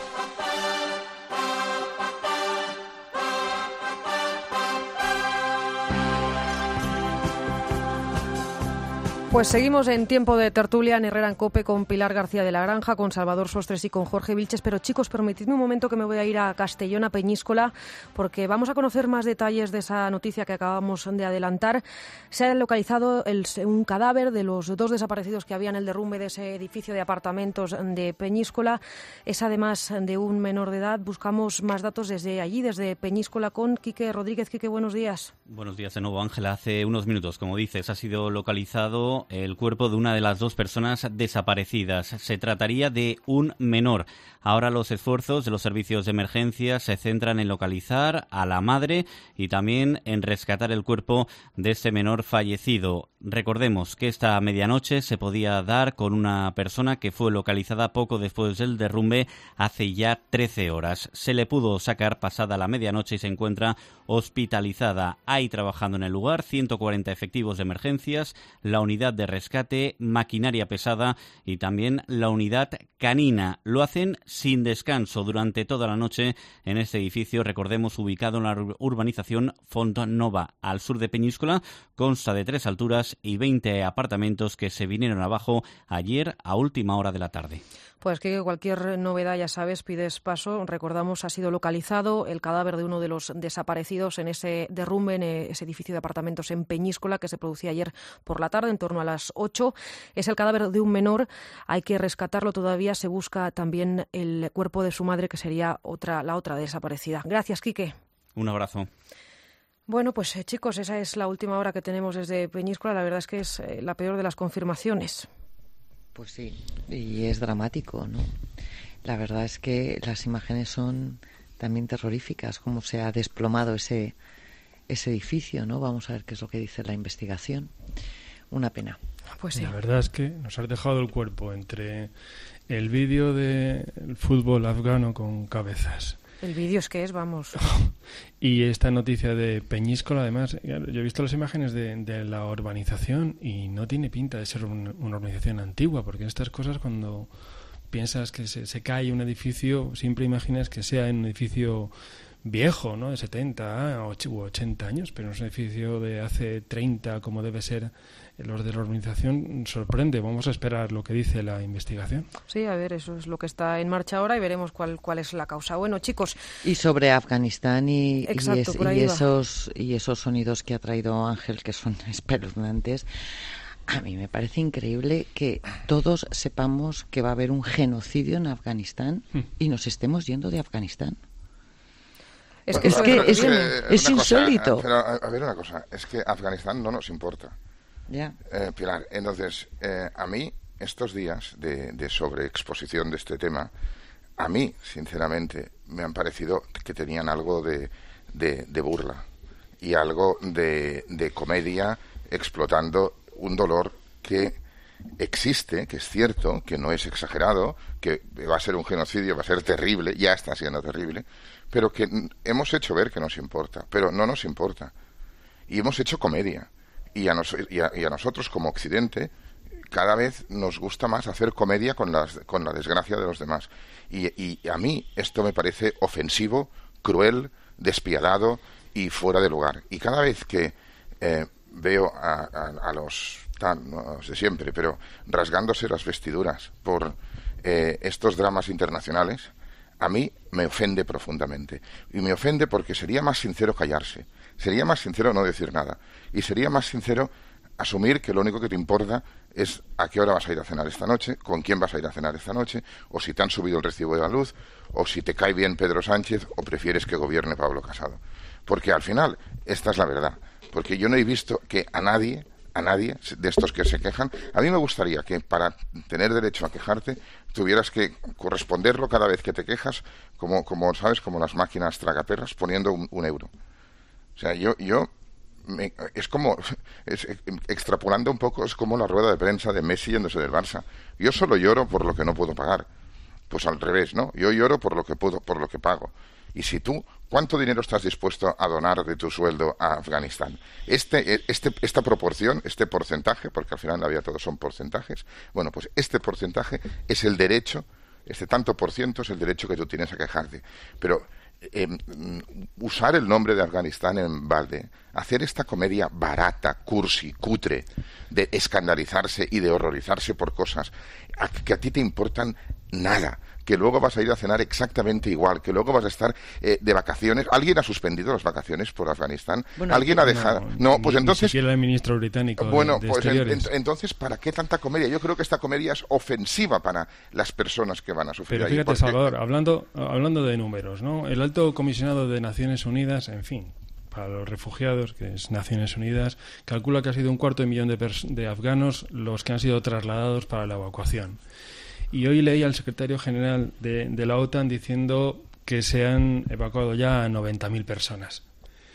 [SPEAKER 3] Pues seguimos en tiempo de tertulia en Herrera en COPE con Pilar García de la Granja, con Salvador Sostres y con Jorge Vilches. Pero chicos, permitidme un momento que me voy a ir a Castellón, a Peñíscola, porque vamos a conocer más detalles de esa noticia que acabamos de adelantar. Se ha localizado el, un cadáver de los dos desaparecidos que había en el derrumbe de ese edificio de apartamentos de Peñíscola. Es además de un menor de edad. Buscamos más datos desde allí, desde Peñíscola, con Quique Rodríguez. Quique, buenos días.
[SPEAKER 5] Buenos días de nuevo, Ángela. Hace unos minutos, como dices, ha sido localizado el cuerpo de una de las dos personas desaparecidas. Se trataría de un menor. Ahora los esfuerzos de los servicios de emergencia se centran en localizar a la madre y también en rescatar el cuerpo de este menor fallecido. Recordemos que esta medianoche se podía dar con una persona que fue localizada poco después del derrumbe hace ya trece horas. Se le pudo sacar pasada la medianoche y se encuentra hospitalizada. Hay trabajando en el lugar ciento cuarenta efectivos de emergencias, la unidad de rescate, maquinaria pesada y también la unidad canina. Lo hacen sin descanso durante toda la noche en este edificio, recordemos, ubicado en la urbanización Fontnova, al sur de Peñíscola. Consta de tres alturas y veinte apartamentos que se vinieron abajo ayer a última hora de la tarde.
[SPEAKER 3] Pues que cualquier novedad, ya sabes, pides paso. Recordamos, ha sido localizado el cadáver de uno de los desaparecidos en ese derrumbe, en ese edificio de apartamentos en Peñíscola, que se producía ayer por la tarde, en torno a las ocho. Es el cadáver de un menor. Hay que rescatarlo todavía. Se busca también el cuerpo de su madre, que sería otra, la otra desaparecida. Gracias, Quique.
[SPEAKER 5] Un abrazo.
[SPEAKER 3] Bueno, pues eh, chicos, esa es la última hora que tenemos desde Peñíscola. La verdad es que es eh, la peor de las confirmaciones.
[SPEAKER 18] Pues sí, y es dramático, ¿no? La verdad es que las imágenes son también terroríficas, cómo se ha desplomado ese, ese edificio, ¿no? Vamos a ver qué es lo que dice la investigación. Una pena.
[SPEAKER 3] Pues sí.
[SPEAKER 17] La verdad es que nos has dejado el cuerpo entre el vídeo del fútbol afgano con cabezas.
[SPEAKER 3] El vídeo es que es, vamos.
[SPEAKER 17] Y esta noticia de Peñíscola, además, yo he visto las imágenes de, de la urbanización y no tiene pinta de ser un, una urbanización antigua, porque en estas cosas, cuando piensas que se, se cae un edificio, siempre imaginas que sea en un edificio viejo, ¿no? De setenta u ochenta años, pero es un edificio de hace treinta, como debe ser los de la urbanización. Sorprende. Vamos a esperar lo que dice la investigación.
[SPEAKER 3] Sí, a ver, eso es lo que está en marcha ahora y veremos cuál, cuál es la causa. Bueno, chicos.
[SPEAKER 18] Y sobre Afganistán y,
[SPEAKER 3] Exacto,
[SPEAKER 18] y, es, y esos y esos sonidos que ha traído Ángel, que son espeluznantes. A mí me parece increíble que todos sepamos que va a haber un genocidio en Afganistán hmm. y nos estemos yendo de Afganistán.
[SPEAKER 3] Es que,
[SPEAKER 16] es,
[SPEAKER 3] que
[SPEAKER 16] es,
[SPEAKER 18] es, es insólito.
[SPEAKER 16] Cosa, pero a, a ver una cosa, es que Afganistán no nos importa.
[SPEAKER 18] Ya.
[SPEAKER 16] Eh, Pilar, entonces, eh, a mí, estos días de, de sobreexposición de este tema, a mí, sinceramente, me han parecido que tenían algo de, de, de burla y algo de, de comedia, explotando un dolor que existe, que es cierto, que no es exagerado, que va a ser un genocidio, va a ser terrible, ya está siendo terrible, pero que hemos hecho ver que nos importa, pero no nos importa. Y hemos hecho comedia. Y a, nos, y, a, y a nosotros, como Occidente, cada vez nos gusta más hacer comedia con, las, con la desgracia de los demás. Y, y a mí esto me parece ofensivo, cruel, despiadado y fuera de lugar. Y cada vez que eh, veo a, a, a los tan, no sé siempre, pero rasgándose las vestiduras por eh, estos dramas internacionales, a mí me ofende profundamente. Y me ofende porque sería más sincero callarse. Sería más sincero no decir nada. Y sería más sincero asumir que lo único que te importa es a qué hora vas a ir a cenar esta noche, con quién vas a ir a cenar esta noche, o si te han subido el recibo de la luz, o si te cae bien Pedro Sánchez, o prefieres que gobierne Pablo Casado. Porque al final, esta es la verdad. Porque yo no he visto que a nadie, a nadie de estos que se quejan, a mí me gustaría que para tener derecho a quejarte tuvieras que corresponderlo cada vez que te quejas, como, como ¿sabes? Como las máquinas tragaperras, poniendo un, un euro. O sea, yo... yo Me, es como, es, extrapolando un poco, es como la rueda de prensa de Messi yéndose del Barça. Yo solo lloro por lo que no puedo pagar. Pues al revés, ¿no? Yo lloro por lo que puedo, por lo que pago. Y si tú, ¿cuánto dinero estás dispuesto a donar de tu sueldo a Afganistán? Este, este, esta proporción, este porcentaje, porque al final en la vida todos son porcentajes, bueno, pues este porcentaje es el derecho, este tanto por ciento es el derecho que tú tienes a quejarte. Pero eh, usar el nombre de Afganistán en balde, hacer esta comedia barata, cursi, cutre, de escandalizarse y de horrorizarse por cosas a, que a ti te importan nada, que luego vas a ir a cenar exactamente igual, que luego vas a estar eh, de vacaciones. ¿Alguien ha suspendido las vacaciones por Afganistán?
[SPEAKER 17] Bueno,
[SPEAKER 16] ¿Alguien ha dejado? No,
[SPEAKER 17] no
[SPEAKER 16] pues
[SPEAKER 17] ni,
[SPEAKER 16] entonces...
[SPEAKER 17] Ni siquiera el ministro británico
[SPEAKER 16] Bueno,
[SPEAKER 17] de, de
[SPEAKER 16] pues en, en,
[SPEAKER 17] Exteriores.
[SPEAKER 16] entonces, ¿para qué tanta comedia? Yo creo que esta comedia es ofensiva para las personas que van a sufrir.
[SPEAKER 17] Pero
[SPEAKER 16] ahí,
[SPEAKER 17] fíjate,
[SPEAKER 16] porque...
[SPEAKER 17] Salvador, hablando, hablando de números, ¿no? El alto comisionado de Naciones Unidas, en fin, para los refugiados, que es Naciones Unidas, calcula que ha sido un cuarto de millón de, de afganos los que han sido trasladados para la evacuación. Y hoy leí al secretario general de, de la OTAN diciendo que se han evacuado ya a noventa mil personas.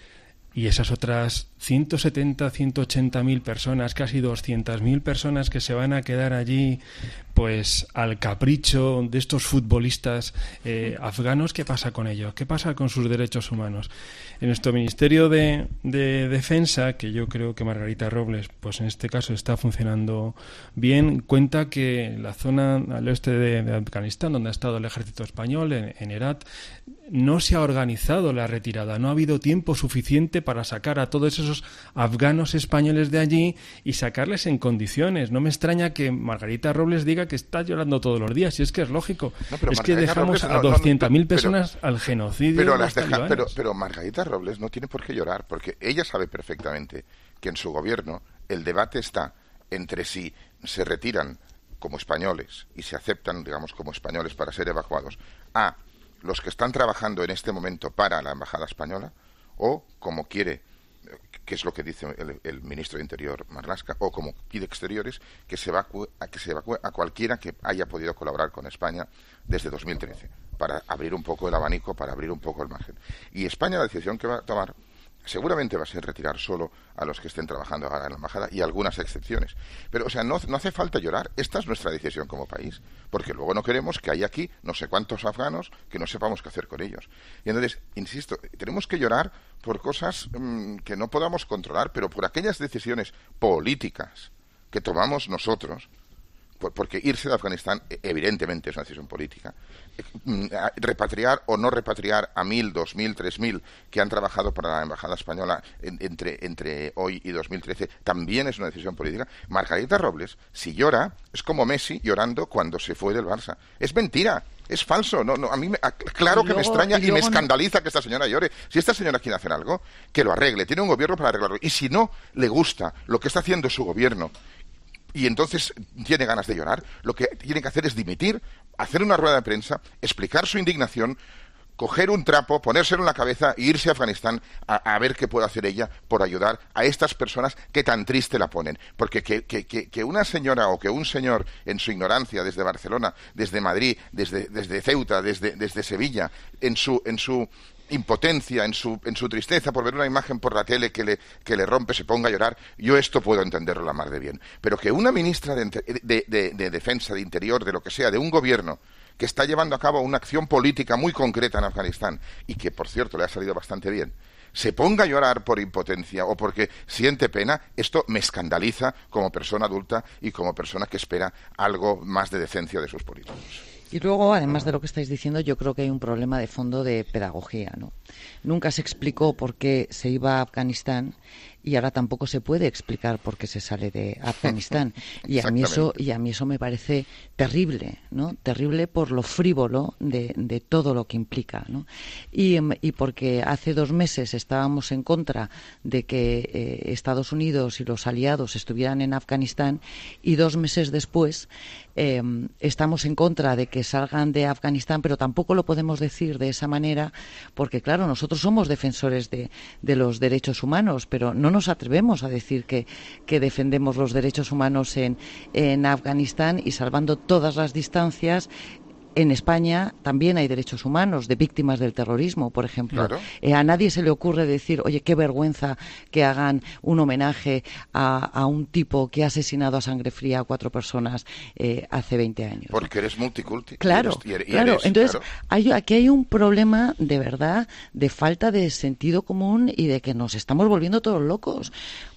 [SPEAKER 17] Y esas otras ciento setenta, ciento ochenta mil personas, casi doscientas mil personas que se van a quedar allí pues al capricho de estos futbolistas eh, afganos, ¿qué pasa con ellos? ¿Qué pasa con sus derechos humanos? En nuestro Ministerio de, de Defensa, que yo creo que Margarita Robles, pues en este caso está funcionando bien, cuenta que la zona al oeste de, de Afganistán, donde ha estado el ejército español, en, en Herat, no se ha organizado la retirada, no ha habido tiempo suficiente para sacar a todos esos afganos españoles de allí y sacarles en condiciones. No me extraña que Margarita Robles diga que está llorando todos los días, y es que es lógico. No, es Margarita que dejamos Robles, a doscientas mil no, no, personas pero, al genocidio.
[SPEAKER 16] Pero, las deja, pero, pero Margarita Robles no tiene por qué llorar, porque ella sabe perfectamente que en su gobierno el debate está entre si se retiran como españoles y se aceptan, digamos, como españoles para ser evacuados a los que están trabajando en este momento para la embajada española, o como quiere, que es lo que dice el, el ministro de Interior Marlaska, o como pide Exteriores, que se evacúe a, que se evacúe a cualquiera que haya podido colaborar con España desde dos mil trece, para abrir un poco el abanico, para abrir un poco el margen. Y España, la decisión que va a tomar seguramente va a ser retirar solo a los que estén trabajando ahora en la embajada, y algunas excepciones. Pero, o sea, no, no hace falta llorar. Esta es nuestra decisión como país, porque luego no queremos que haya aquí no sé cuántos afganos que no sepamos qué hacer con ellos. Y entonces, insisto, tenemos que llorar por cosas mmm, que no podamos controlar, pero por aquellas decisiones políticas que tomamos nosotros, porque irse de Afganistán evidentemente es una decisión política. Repatriar o no repatriar a mil, dos mil, tres mil que han trabajado para la embajada española en, entre, entre hoy y dos mil trece también es una decisión política. Margarita Robles, si llora, es como Messi llorando cuando se fue del Barça. Es mentira. Es falso, no, no, a mí me, a, claro luego, que me extraña y, y me escandaliza no... que esta señora llore. Si esta señora quiere hacer algo, que lo arregle, tiene un gobierno para arreglarlo. Y si no le gusta lo que está haciendo su gobierno, y entonces tiene ganas de llorar, lo que tiene que hacer es dimitir, hacer una rueda de prensa, explicar su indignación, coger un trapo, ponérselo en la cabeza e irse a Afganistán a, a ver qué puede hacer ella por ayudar a estas personas que tan triste la ponen. Porque que, que, que, que una señora o que un señor en su ignorancia desde Barcelona, desde Madrid, desde, desde Ceuta, desde, desde Sevilla, en su... En su impotencia, en su en su tristeza por ver una imagen por la tele que le que le rompe, se ponga a llorar, yo esto puedo entenderlo la mar de bien. Pero que una ministra de, de, de, de Defensa, de Interior, de lo que sea, de un gobierno que está llevando a cabo una acción política muy concreta en Afganistán, y que, por cierto, le ha salido bastante bien, se ponga a llorar por impotencia o porque siente pena, esto me escandaliza como persona adulta y como persona que espera algo más de decencia de sus políticos.
[SPEAKER 18] Y luego, además de lo que estáis diciendo, yo creo que hay un problema de fondo de pedagogía, ¿no? Nunca se explicó por qué se iba a Afganistán y ahora tampoco se puede explicar por qué se sale de Afganistán. Y a mí eso, y a mí eso me parece terrible, ¿no? Terrible por lo frívolo de, de todo lo que implica, ¿no? Y, y porque hace dos meses estábamos en contra de que eh, Estados Unidos y los aliados estuvieran en Afganistán, y dos meses después eh, estamos en contra de que salgan de Afganistán, pero tampoco lo podemos decir de esa manera, porque claro, nosotros somos defensores de, de los derechos humanos, pero no nos atrevemos a decir que, que defendemos los derechos humanos en, en Afganistán, y salvando todas las distancias, en España también hay derechos humanos de víctimas del terrorismo, por ejemplo. Claro. Eh, a nadie se le ocurre decir, oye, qué vergüenza que hagan un homenaje a, a un tipo que ha asesinado a sangre fría a cuatro personas eh, hace veinte años.
[SPEAKER 16] Porque eres multiculti.
[SPEAKER 18] Claro,
[SPEAKER 16] y eres, y
[SPEAKER 18] claro.
[SPEAKER 16] Eres,
[SPEAKER 18] Entonces,
[SPEAKER 16] claro.
[SPEAKER 18] Hay, aquí hay un problema de verdad de falta de sentido común y de que nos estamos volviendo todos locos.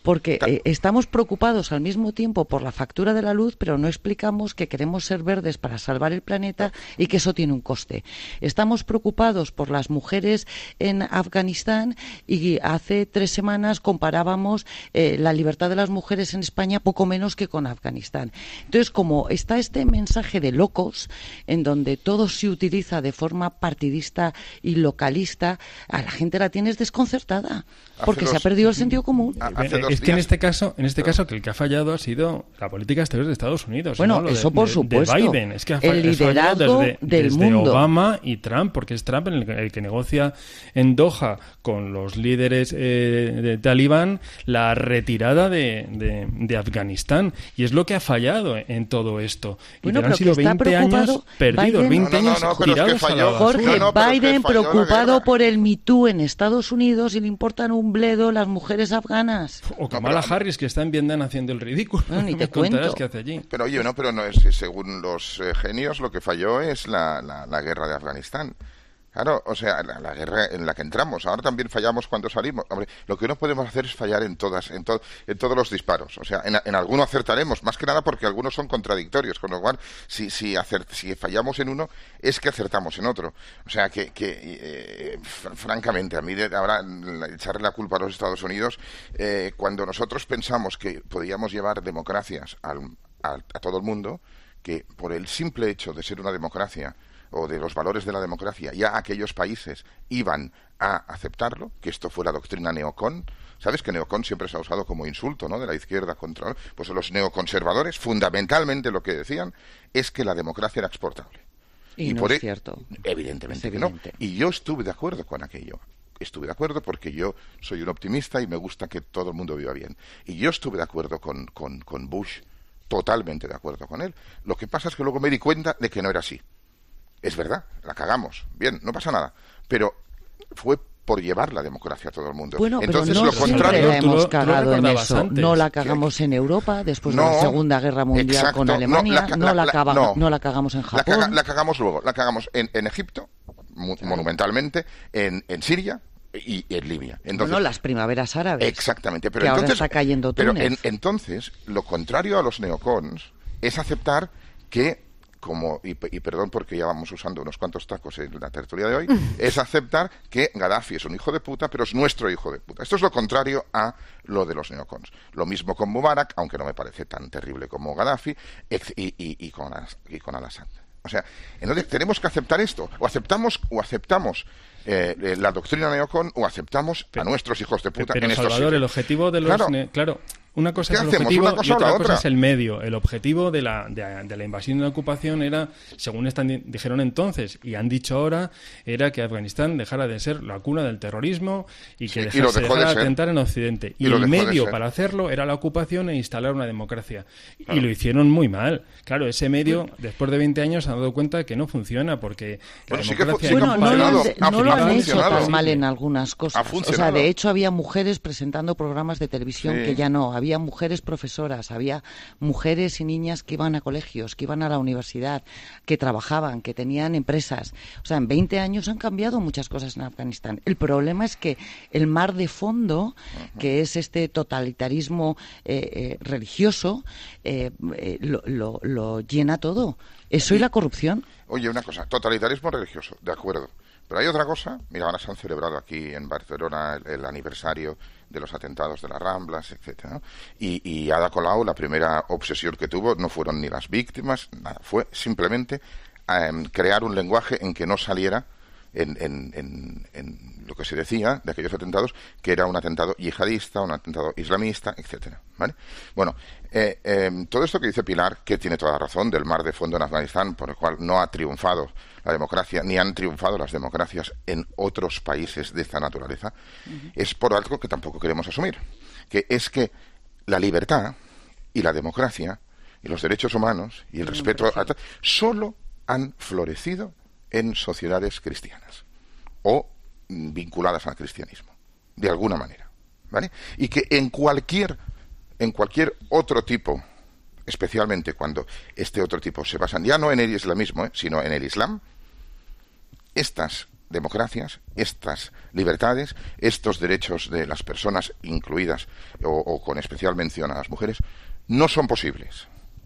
[SPEAKER 18] porque eh, estamos preocupados al mismo tiempo por la factura de la luz, pero no explicamos que queremos ser verdes para salvar el planeta y que eso tiene un coste. Estamos preocupados por las mujeres en Afganistán y hace tres semanas comparábamos eh, la libertad de las mujeres en España poco menos que con Afganistán. Entonces, como está este mensaje de locos en donde todo se utiliza de forma partidista y localista, a la gente la tienes desconcertada porque se ha perdido el sentido común.
[SPEAKER 17] Es que en este caso, en este caso que el que ha fallado ha sido la política exterior de Estados Unidos.
[SPEAKER 18] Bueno,
[SPEAKER 17] ¿no?
[SPEAKER 18] eso
[SPEAKER 17] de,
[SPEAKER 18] por
[SPEAKER 17] de,
[SPEAKER 18] supuesto.
[SPEAKER 17] De Biden. Es que ha
[SPEAKER 18] el liderazgo
[SPEAKER 17] desde,
[SPEAKER 18] del
[SPEAKER 17] desde
[SPEAKER 18] mundo.
[SPEAKER 17] Obama y Trump, porque es Trump el, el que negocia en Doha con los líderes eh, de Talibán la retirada de, de, de Afganistán. Y es lo que ha fallado en todo esto.
[SPEAKER 18] Bueno,
[SPEAKER 17] y han sido veinte años perdidos,
[SPEAKER 18] Biden,
[SPEAKER 17] veinte años no, no, no, tirados es que falló, a la
[SPEAKER 18] Jorge,
[SPEAKER 17] basura.
[SPEAKER 18] no, no, Biden preocupado por el Me Too en Estados Unidos y le importan un bledo las mujeres afganas.
[SPEAKER 17] O Kamala no, pero, Harris, que está en Vietnam haciendo el ridículo.
[SPEAKER 18] No, ni te cuento.
[SPEAKER 17] ¿Qué hace allí?
[SPEAKER 16] Pero oye, no, pero no es según los eh, genios lo que falló es la, la, la guerra de Afganistán. Claro, o sea, la, la guerra en la que entramos. Ahora también fallamos cuando salimos. Hombre, lo que no podemos hacer es fallar en todas, en, to, en todos los disparos. O sea, en, en alguno acertaremos, más que nada porque algunos son contradictorios. Con lo cual, si si, acert, si fallamos en uno, es que acertamos en otro. O sea, que, que eh, fr francamente, a mí de, ahora echarle la culpa a los Estados Unidos, eh, cuando nosotros pensamos que podíamos llevar democracias al, a, a todo el mundo, que por el simple hecho de ser una democracia o de los valores de la democracia, ya aquellos países iban a aceptarlo, que esto fue la doctrina neocon. ¿Sabes que neocon siempre se ha usado como insulto, ¿no?, de la izquierda contra... Pues los neoconservadores, fundamentalmente lo que decían es que la democracia era exportable.
[SPEAKER 18] Y, y no
[SPEAKER 16] por
[SPEAKER 18] es
[SPEAKER 16] e...
[SPEAKER 18] cierto.
[SPEAKER 16] Evidentemente
[SPEAKER 18] es
[SPEAKER 16] que no. Y yo estuve de acuerdo con aquello. Estuve de acuerdo porque yo soy un optimista y me gusta que todo el mundo viva bien. Y yo estuve de acuerdo con, con, con Bush, totalmente de acuerdo con él. Lo que pasa es que luego me di cuenta de que no era así. Es verdad, la cagamos, bien, no pasa nada, pero fue por llevar la democracia a todo el mundo.
[SPEAKER 18] Bueno,
[SPEAKER 16] Entonces,
[SPEAKER 18] pero no
[SPEAKER 16] lo contrario,
[SPEAKER 18] la hemos cagado en eso.
[SPEAKER 17] Antes.
[SPEAKER 18] No la cagamos en Europa después
[SPEAKER 16] no,
[SPEAKER 18] de la Segunda Guerra Mundial
[SPEAKER 16] exacto,
[SPEAKER 18] con Alemania,
[SPEAKER 16] no la,
[SPEAKER 18] no,
[SPEAKER 16] la,
[SPEAKER 18] la,
[SPEAKER 16] la,
[SPEAKER 18] cava,
[SPEAKER 16] no,
[SPEAKER 18] no la cagamos en Japón.
[SPEAKER 16] La, caga, la cagamos luego, la cagamos en, en Egipto, monumentalmente, en, en Siria y en Libia. Entonces,
[SPEAKER 18] bueno, las primaveras árabes.
[SPEAKER 16] Exactamente, pero
[SPEAKER 18] que
[SPEAKER 16] entonces,
[SPEAKER 18] ahora está cayendo Túnez.
[SPEAKER 16] Pero en, entonces, lo contrario a los neocons es aceptar que como y, y perdón porque ya vamos usando unos cuantos tacos en la tertulia de hoy, es aceptar que Gaddafi es un hijo de puta, pero es nuestro hijo de puta. Esto es lo contrario a lo de los neocons. Lo mismo con Mubarak, aunque no me parece tan terrible como Gaddafi, y, y, y, con, y con Al-Assad. O sea, entonces tenemos que aceptar esto. O aceptamos o aceptamos eh, la doctrina neocon o aceptamos pero, a nuestros hijos de puta.
[SPEAKER 17] Pero,
[SPEAKER 16] en
[SPEAKER 17] Salvador,
[SPEAKER 16] estos
[SPEAKER 17] el objetivo de los...
[SPEAKER 16] Claro.
[SPEAKER 17] Ne claro. Una cosa
[SPEAKER 16] ¿Qué
[SPEAKER 17] es el
[SPEAKER 16] hacemos?
[SPEAKER 17] objetivo
[SPEAKER 16] Una cosa
[SPEAKER 17] y otra
[SPEAKER 16] o la
[SPEAKER 17] cosa
[SPEAKER 16] otra.
[SPEAKER 17] es el medio. El objetivo de la, de, de la invasión y la ocupación era, según están, dijeron entonces y han dicho ahora, era que Afganistán dejara de ser la cuna del terrorismo y que
[SPEAKER 16] sí,
[SPEAKER 17] dejase,
[SPEAKER 16] y
[SPEAKER 17] dejara
[SPEAKER 16] de
[SPEAKER 17] de atentar en Occidente. Y,
[SPEAKER 16] y
[SPEAKER 17] el medio para hacerlo era la ocupación e instalar una democracia. Claro. Y lo hicieron muy mal. Claro, ese medio, después de veinte años, se han dado cuenta que no funciona porque la
[SPEAKER 16] bueno,
[SPEAKER 17] democracia...
[SPEAKER 16] Sí
[SPEAKER 18] bueno, no, lo, de, no lo han hecho tan mal
[SPEAKER 16] sí.
[SPEAKER 18] en algunas cosas. O sea, de hecho, había mujeres presentando programas de televisión sí. que ya no. Había mujeres profesoras, había mujeres y niñas que iban a colegios, que iban a la universidad, que trabajaban, que tenían empresas. O sea, en veinte años han cambiado muchas cosas en Afganistán. El problema es que el mar de fondo, uh-huh. que es este totalitarismo eh, eh, religioso, eh, eh, lo, lo, lo llena todo. Eso y la corrupción.
[SPEAKER 16] Oye, una cosa, totalitarismo religioso, de acuerdo. Pero hay otra cosa, mira, ahora se han celebrado aquí en Barcelona el, el aniversario de los atentados de las Ramblas, etcétera, ¿no? Y, y Ada Colau, la primera obsesión que tuvo no fueron ni las víctimas, nada, fue simplemente um, crear un lenguaje en que no saliera en, en, en, en lo que se decía de aquellos atentados, que era un atentado yihadista, un atentado islamista, etcétera, ¿vale? Bueno, eh, eh, todo esto que dice Pilar, que tiene toda la razón, del mar de fondo en Afganistán, por el cual no ha triunfado la democracia, ni han triunfado las democracias en otros países de esta naturaleza, uh-huh. es por algo que tampoco queremos asumir, que es que la libertad y la democracia y los derechos humanos y el no, respeto a, solo han florecido en sociedades cristianas o vinculadas al cristianismo, de alguna manera, ¿vale? Y que en cualquier en cualquier otro tipo, especialmente cuando este otro tipo se basa ya no en el islamismo, ¿eh? sino en el islam, estas democracias, estas libertades, estos derechos de las personas incluidas o, o con especial mención a las mujeres, no son posibles.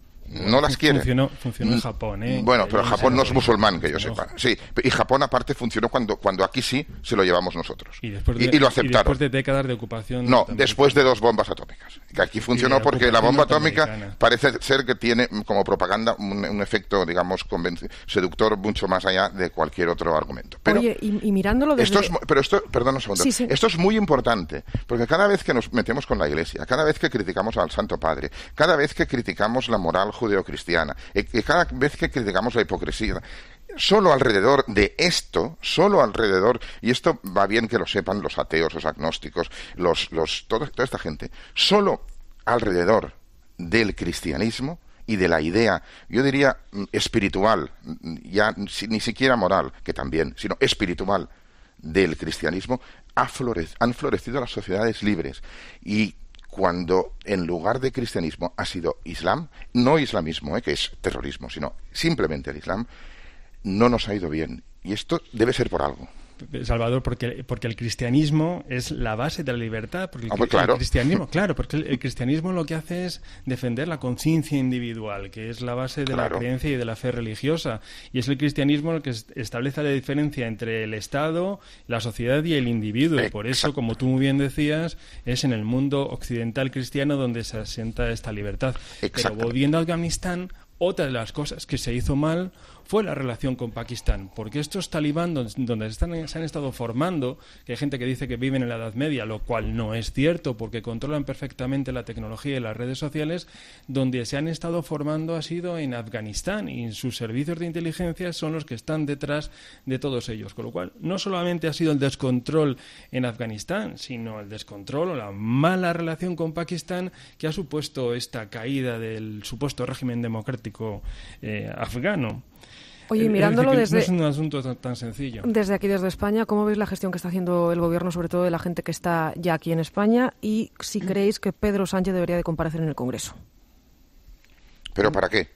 [SPEAKER 16] No las quiere.
[SPEAKER 17] Funcionó, funcionó en Japón, ¿eh?
[SPEAKER 16] Bueno, pero Japón no es musulmán, que yo sepa. Sí, y Japón aparte funcionó cuando, cuando aquí sí se lo llevamos nosotros.
[SPEAKER 17] Y, después de,
[SPEAKER 16] y, y lo aceptaron.
[SPEAKER 17] Y después de décadas de ocupación.
[SPEAKER 16] No, después de dos bombas atómicas. Que aquí funcionó porque la bomba atómica parece ser que tiene como propaganda un, un efecto, digamos, seductor mucho más allá de cualquier otro argumento. Pero
[SPEAKER 3] Oye, y, y mirándolo desde...
[SPEAKER 16] Esto es, pero esto, perdón un segundo.
[SPEAKER 3] Sí, sí.
[SPEAKER 16] Esto es muy importante, porque cada vez que nos metemos con la Iglesia, cada vez que criticamos al Santo Padre, cada vez que criticamos la moral judeocristiana, y cada vez que criticamos la hipocresía, solo alrededor de esto, solo alrededor, y esto va bien que lo sepan los ateos, los agnósticos, los, los, todo, toda esta gente, solo alrededor del cristianismo y de la idea, yo diría espiritual, ya ni siquiera moral, que también, sino espiritual del cristianismo, ha florec- han florecido las sociedades libres. Y cuando en lugar de cristianismo ha sido islam, no islamismo, ¿eh? que es terrorismo, sino simplemente el islam, no nos ha ido bien. Y esto debe ser por algo.
[SPEAKER 17] Salvador, porque, porque el cristianismo es la base de la libertad. Porque el,
[SPEAKER 16] ah, pues claro.
[SPEAKER 17] el cristianismo, claro, porque el, el cristianismo lo que hace es defender la conciencia individual, que es la base de
[SPEAKER 16] claro.
[SPEAKER 17] la creencia y de la fe religiosa. Y es el cristianismo el que establece la diferencia entre el Estado, la sociedad y el individuo. Y por eso, como tú muy bien decías, es en el mundo occidental cristiano donde se asienta esta libertad. Pero volviendo a Afganistán, otra de las cosas que se hizo mal fue la relación con Pakistán, porque estos talibán donde están, se han estado formando, que hay gente que dice que viven en la Edad Media, lo cual no es cierto, porque controlan perfectamente la tecnología y las redes sociales, donde se han estado formando ha sido en Afganistán, y sus servicios de inteligencia son los que están detrás de todos ellos, con lo cual no solamente ha sido el descontrol en Afganistán, sino el descontrol o la mala relación con Pakistán que ha supuesto esta caída del supuesto régimen democrático eh, afgano.
[SPEAKER 3] Oye, mirándolo
[SPEAKER 17] es
[SPEAKER 3] desde...
[SPEAKER 17] No es un asunto tan, tan sencillo.
[SPEAKER 3] Desde aquí, desde España, ¿cómo veis la gestión que está haciendo el Gobierno, sobre todo de la gente que está ya aquí en España? Y si creéis que Pedro Sánchez debería de comparecer en el Congreso.
[SPEAKER 16] ¿Pero para qué?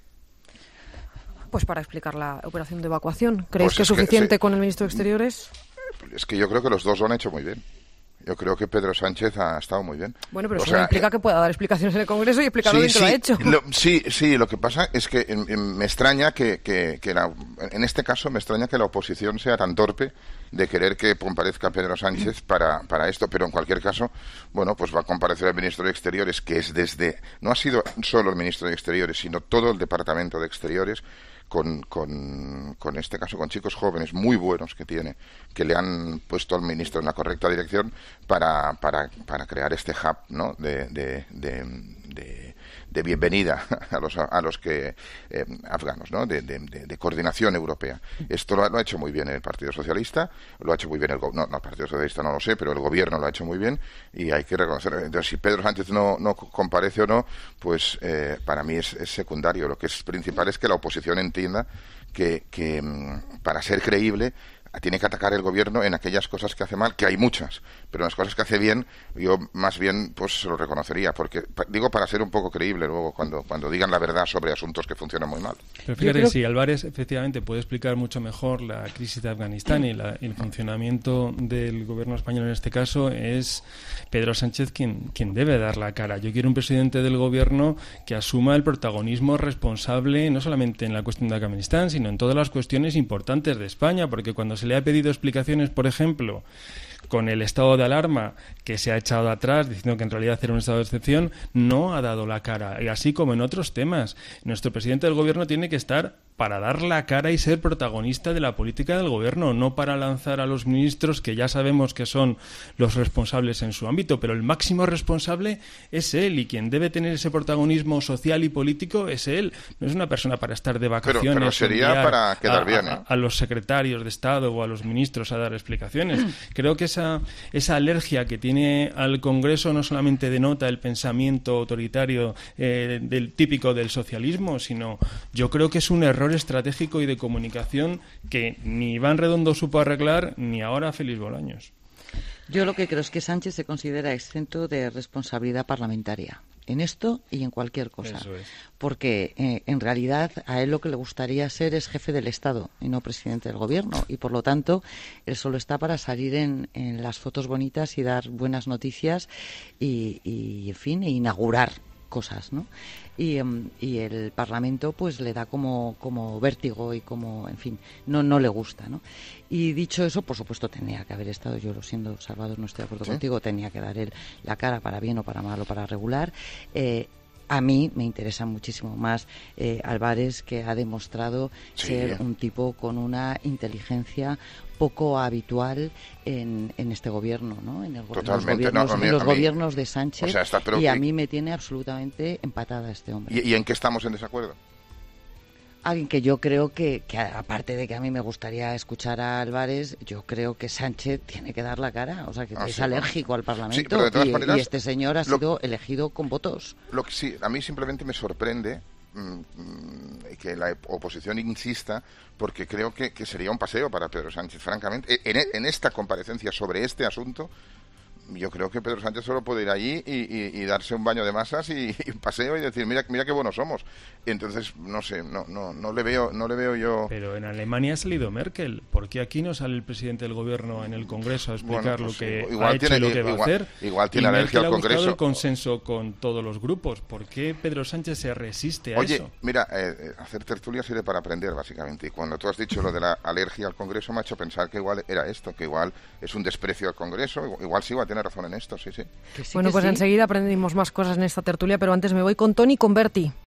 [SPEAKER 3] Pues para explicar la operación de evacuación. ¿Creéis
[SPEAKER 16] Pues
[SPEAKER 3] que es
[SPEAKER 16] es que,
[SPEAKER 3] suficiente
[SPEAKER 16] sí.
[SPEAKER 3] con el ministro de Exteriores?
[SPEAKER 16] Es que yo creo que los dos lo han hecho muy bien. Yo creo que Pedro Sánchez ha estado muy bien.
[SPEAKER 3] Bueno, pero
[SPEAKER 16] o
[SPEAKER 3] eso
[SPEAKER 16] sea,
[SPEAKER 3] no implica que pueda dar explicaciones en el Congreso y explicar lo bien
[SPEAKER 16] sí,
[SPEAKER 3] que
[SPEAKER 16] sí,
[SPEAKER 3] lo ha hecho.
[SPEAKER 16] Lo, sí, sí, lo que pasa es que en, en, me extraña que, que, que la, en este caso me extraña que la oposición sea tan torpe de querer que comparezca Pedro Sánchez para, para esto, pero en cualquier caso, bueno, pues va a comparecer el ministro de Exteriores, que es desde, no ha sido solo el ministro de Exteriores, sino todo el Departamento de Exteriores, Con, con, con este caso, con chicos jóvenes muy buenos que tiene, que le han puesto al ministro en la correcta dirección para, para, para crear este hub, ¿no? de, de, de, de, de bienvenida a los, a los que eh, afganos, ¿no? De, de, de, de coordinación europea. Esto lo ha, lo ha hecho muy bien el Partido Socialista, lo ha hecho muy bien el no, no, el Partido Socialista no lo sé, pero el Gobierno lo ha hecho muy bien y hay que reconocer. Entonces, si Pedro Sánchez no, no comparece o no, pues eh, para mí es, es secundario. Lo que es principal es que la oposición entienda que, que para ser creíble tiene que atacar el gobierno en aquellas cosas que hace mal, que hay muchas, pero en las cosas que hace bien, yo más bien pues se lo reconocería, porque digo para ser un poco creíble luego cuando, cuando digan la verdad sobre asuntos que funcionan muy mal.
[SPEAKER 17] Pero fíjate, si Álvarez efectivamente puede explicar mucho mejor la crisis de Afganistán y la, el funcionamiento del gobierno español en este caso, es Pedro Sánchez quien, quien debe dar la cara. Yo quiero un presidente del gobierno que asuma el protagonismo responsable, no solamente en la cuestión de Afganistán, sino en todas las cuestiones importantes de España, porque cuando se le ha pedido explicaciones, por ejemplo, con el estado de alarma que se ha echado atrás diciendo que en realidad era un estado de excepción, no ha dado la cara. Y así como en otros temas, nuestro presidente del gobierno tiene que estar para dar la cara y ser protagonista de la política del gobierno, no para lanzar a los ministros que ya sabemos que son los responsables en su ámbito, pero el máximo responsable es él y quien debe tener ese protagonismo social y político es él. No es una persona para estar de vacaciones.
[SPEAKER 16] Pero, pero sería para quedar
[SPEAKER 17] a,
[SPEAKER 16] bien, ¿eh?
[SPEAKER 17] a, a los secretarios de Estado o a los ministros a dar explicaciones. Creo que esa, esa alergia que tiene al Congreso no solamente denota el pensamiento autoritario eh, del típico del socialismo, sino yo creo que es un error estratégico y de comunicación que ni Iván Redondo supo arreglar ni ahora Félix Bolaños.
[SPEAKER 18] Yo lo que creo es que Sánchez se considera exento de responsabilidad parlamentaria en esto y en cualquier cosa.
[SPEAKER 17] Eso es.
[SPEAKER 18] Porque eh, en realidad a él lo que le gustaría ser es jefe del Estado y no presidente del Gobierno. Y por lo tanto, él solo está para salir en, en las fotos bonitas y dar buenas noticias y, y en fin, e inaugurar cosas, ¿no? Y, um, y el Parlamento pues le da como, como vértigo y como, en fin, no, no le gusta, ¿no? Y dicho eso, por supuesto tenía que haber estado, yo lo siento, Salvador, no estoy de acuerdo
[SPEAKER 16] ¿Sí?
[SPEAKER 18] contigo, tenía que dar él la cara para bien o para mal o para regular. Eh, A mí me interesa muchísimo más eh, Álvarez, que ha demostrado
[SPEAKER 16] Sí.
[SPEAKER 18] ser un tipo con una inteligencia poco habitual en, en este gobierno, ¿no? En, el,
[SPEAKER 16] Totalmente.
[SPEAKER 18] en los gobiernos,
[SPEAKER 16] No, a mí-
[SPEAKER 18] en los
[SPEAKER 16] a mí-
[SPEAKER 18] gobiernos de Sánchez.
[SPEAKER 16] O sea, está- pero
[SPEAKER 18] y a
[SPEAKER 16] que-
[SPEAKER 18] mí me tiene absolutamente empatada este hombre.
[SPEAKER 16] ¿Y, y en qué estamos en desacuerdo?
[SPEAKER 18] Alguien que yo creo que, que, aparte de que a mí me gustaría escuchar a Álvarez, yo creo que Sánchez tiene que dar la cara. O sea, que
[SPEAKER 16] Ah,
[SPEAKER 18] es
[SPEAKER 16] sí,
[SPEAKER 18] alérgico al
[SPEAKER 16] Sí,
[SPEAKER 18] Parlamento.
[SPEAKER 16] pero de todas
[SPEAKER 18] y,
[SPEAKER 16] maneras,
[SPEAKER 18] y este señor ha
[SPEAKER 16] lo-
[SPEAKER 18] sido elegido con votos.
[SPEAKER 16] Lo que sí, a mí simplemente me sorprende mm, mm, que la oposición insista, porque creo que, que sería un paseo para Pedro Sánchez, francamente. En, en esta comparecencia sobre este asunto, yo creo que Pedro Sánchez solo puede ir allí y, y- y darse un baño de masas y, y un paseo y decir, mira, mira qué buenos somos. Y entonces, no sé, no, no, no le veo, no le veo yo.
[SPEAKER 17] Pero en Alemania ha salido Merkel. ¿Por qué aquí no sale el presidente del gobierno en el Congreso a explicar
[SPEAKER 16] Bueno, pues
[SPEAKER 17] lo que
[SPEAKER 16] igual
[SPEAKER 17] ha hecho
[SPEAKER 16] tiene-
[SPEAKER 17] y lo que va
[SPEAKER 16] igual-
[SPEAKER 17] a hacer?
[SPEAKER 16] igual tiene
[SPEAKER 17] Y
[SPEAKER 16] alergia
[SPEAKER 17] Merkel
[SPEAKER 16] al
[SPEAKER 17] ha buscado
[SPEAKER 16] Congreso.
[SPEAKER 17] el consenso con todos los grupos. ¿Por qué Pedro Sánchez se resiste a
[SPEAKER 16] Oye,
[SPEAKER 17] eso?
[SPEAKER 16] mira, eh, eh, hacer tertulia sirve para aprender, básicamente. Y cuando tú has dicho lo de la alergia al Congreso, me ha hecho pensar que igual era esto, que igual es un desprecio al Congreso. Igual, igual sí va a tener razón en esto, sí, sí.
[SPEAKER 3] Bueno, pues enseguida aprendimos más cosas en esta tertulia, pero antes me voy con Tony y con Berti.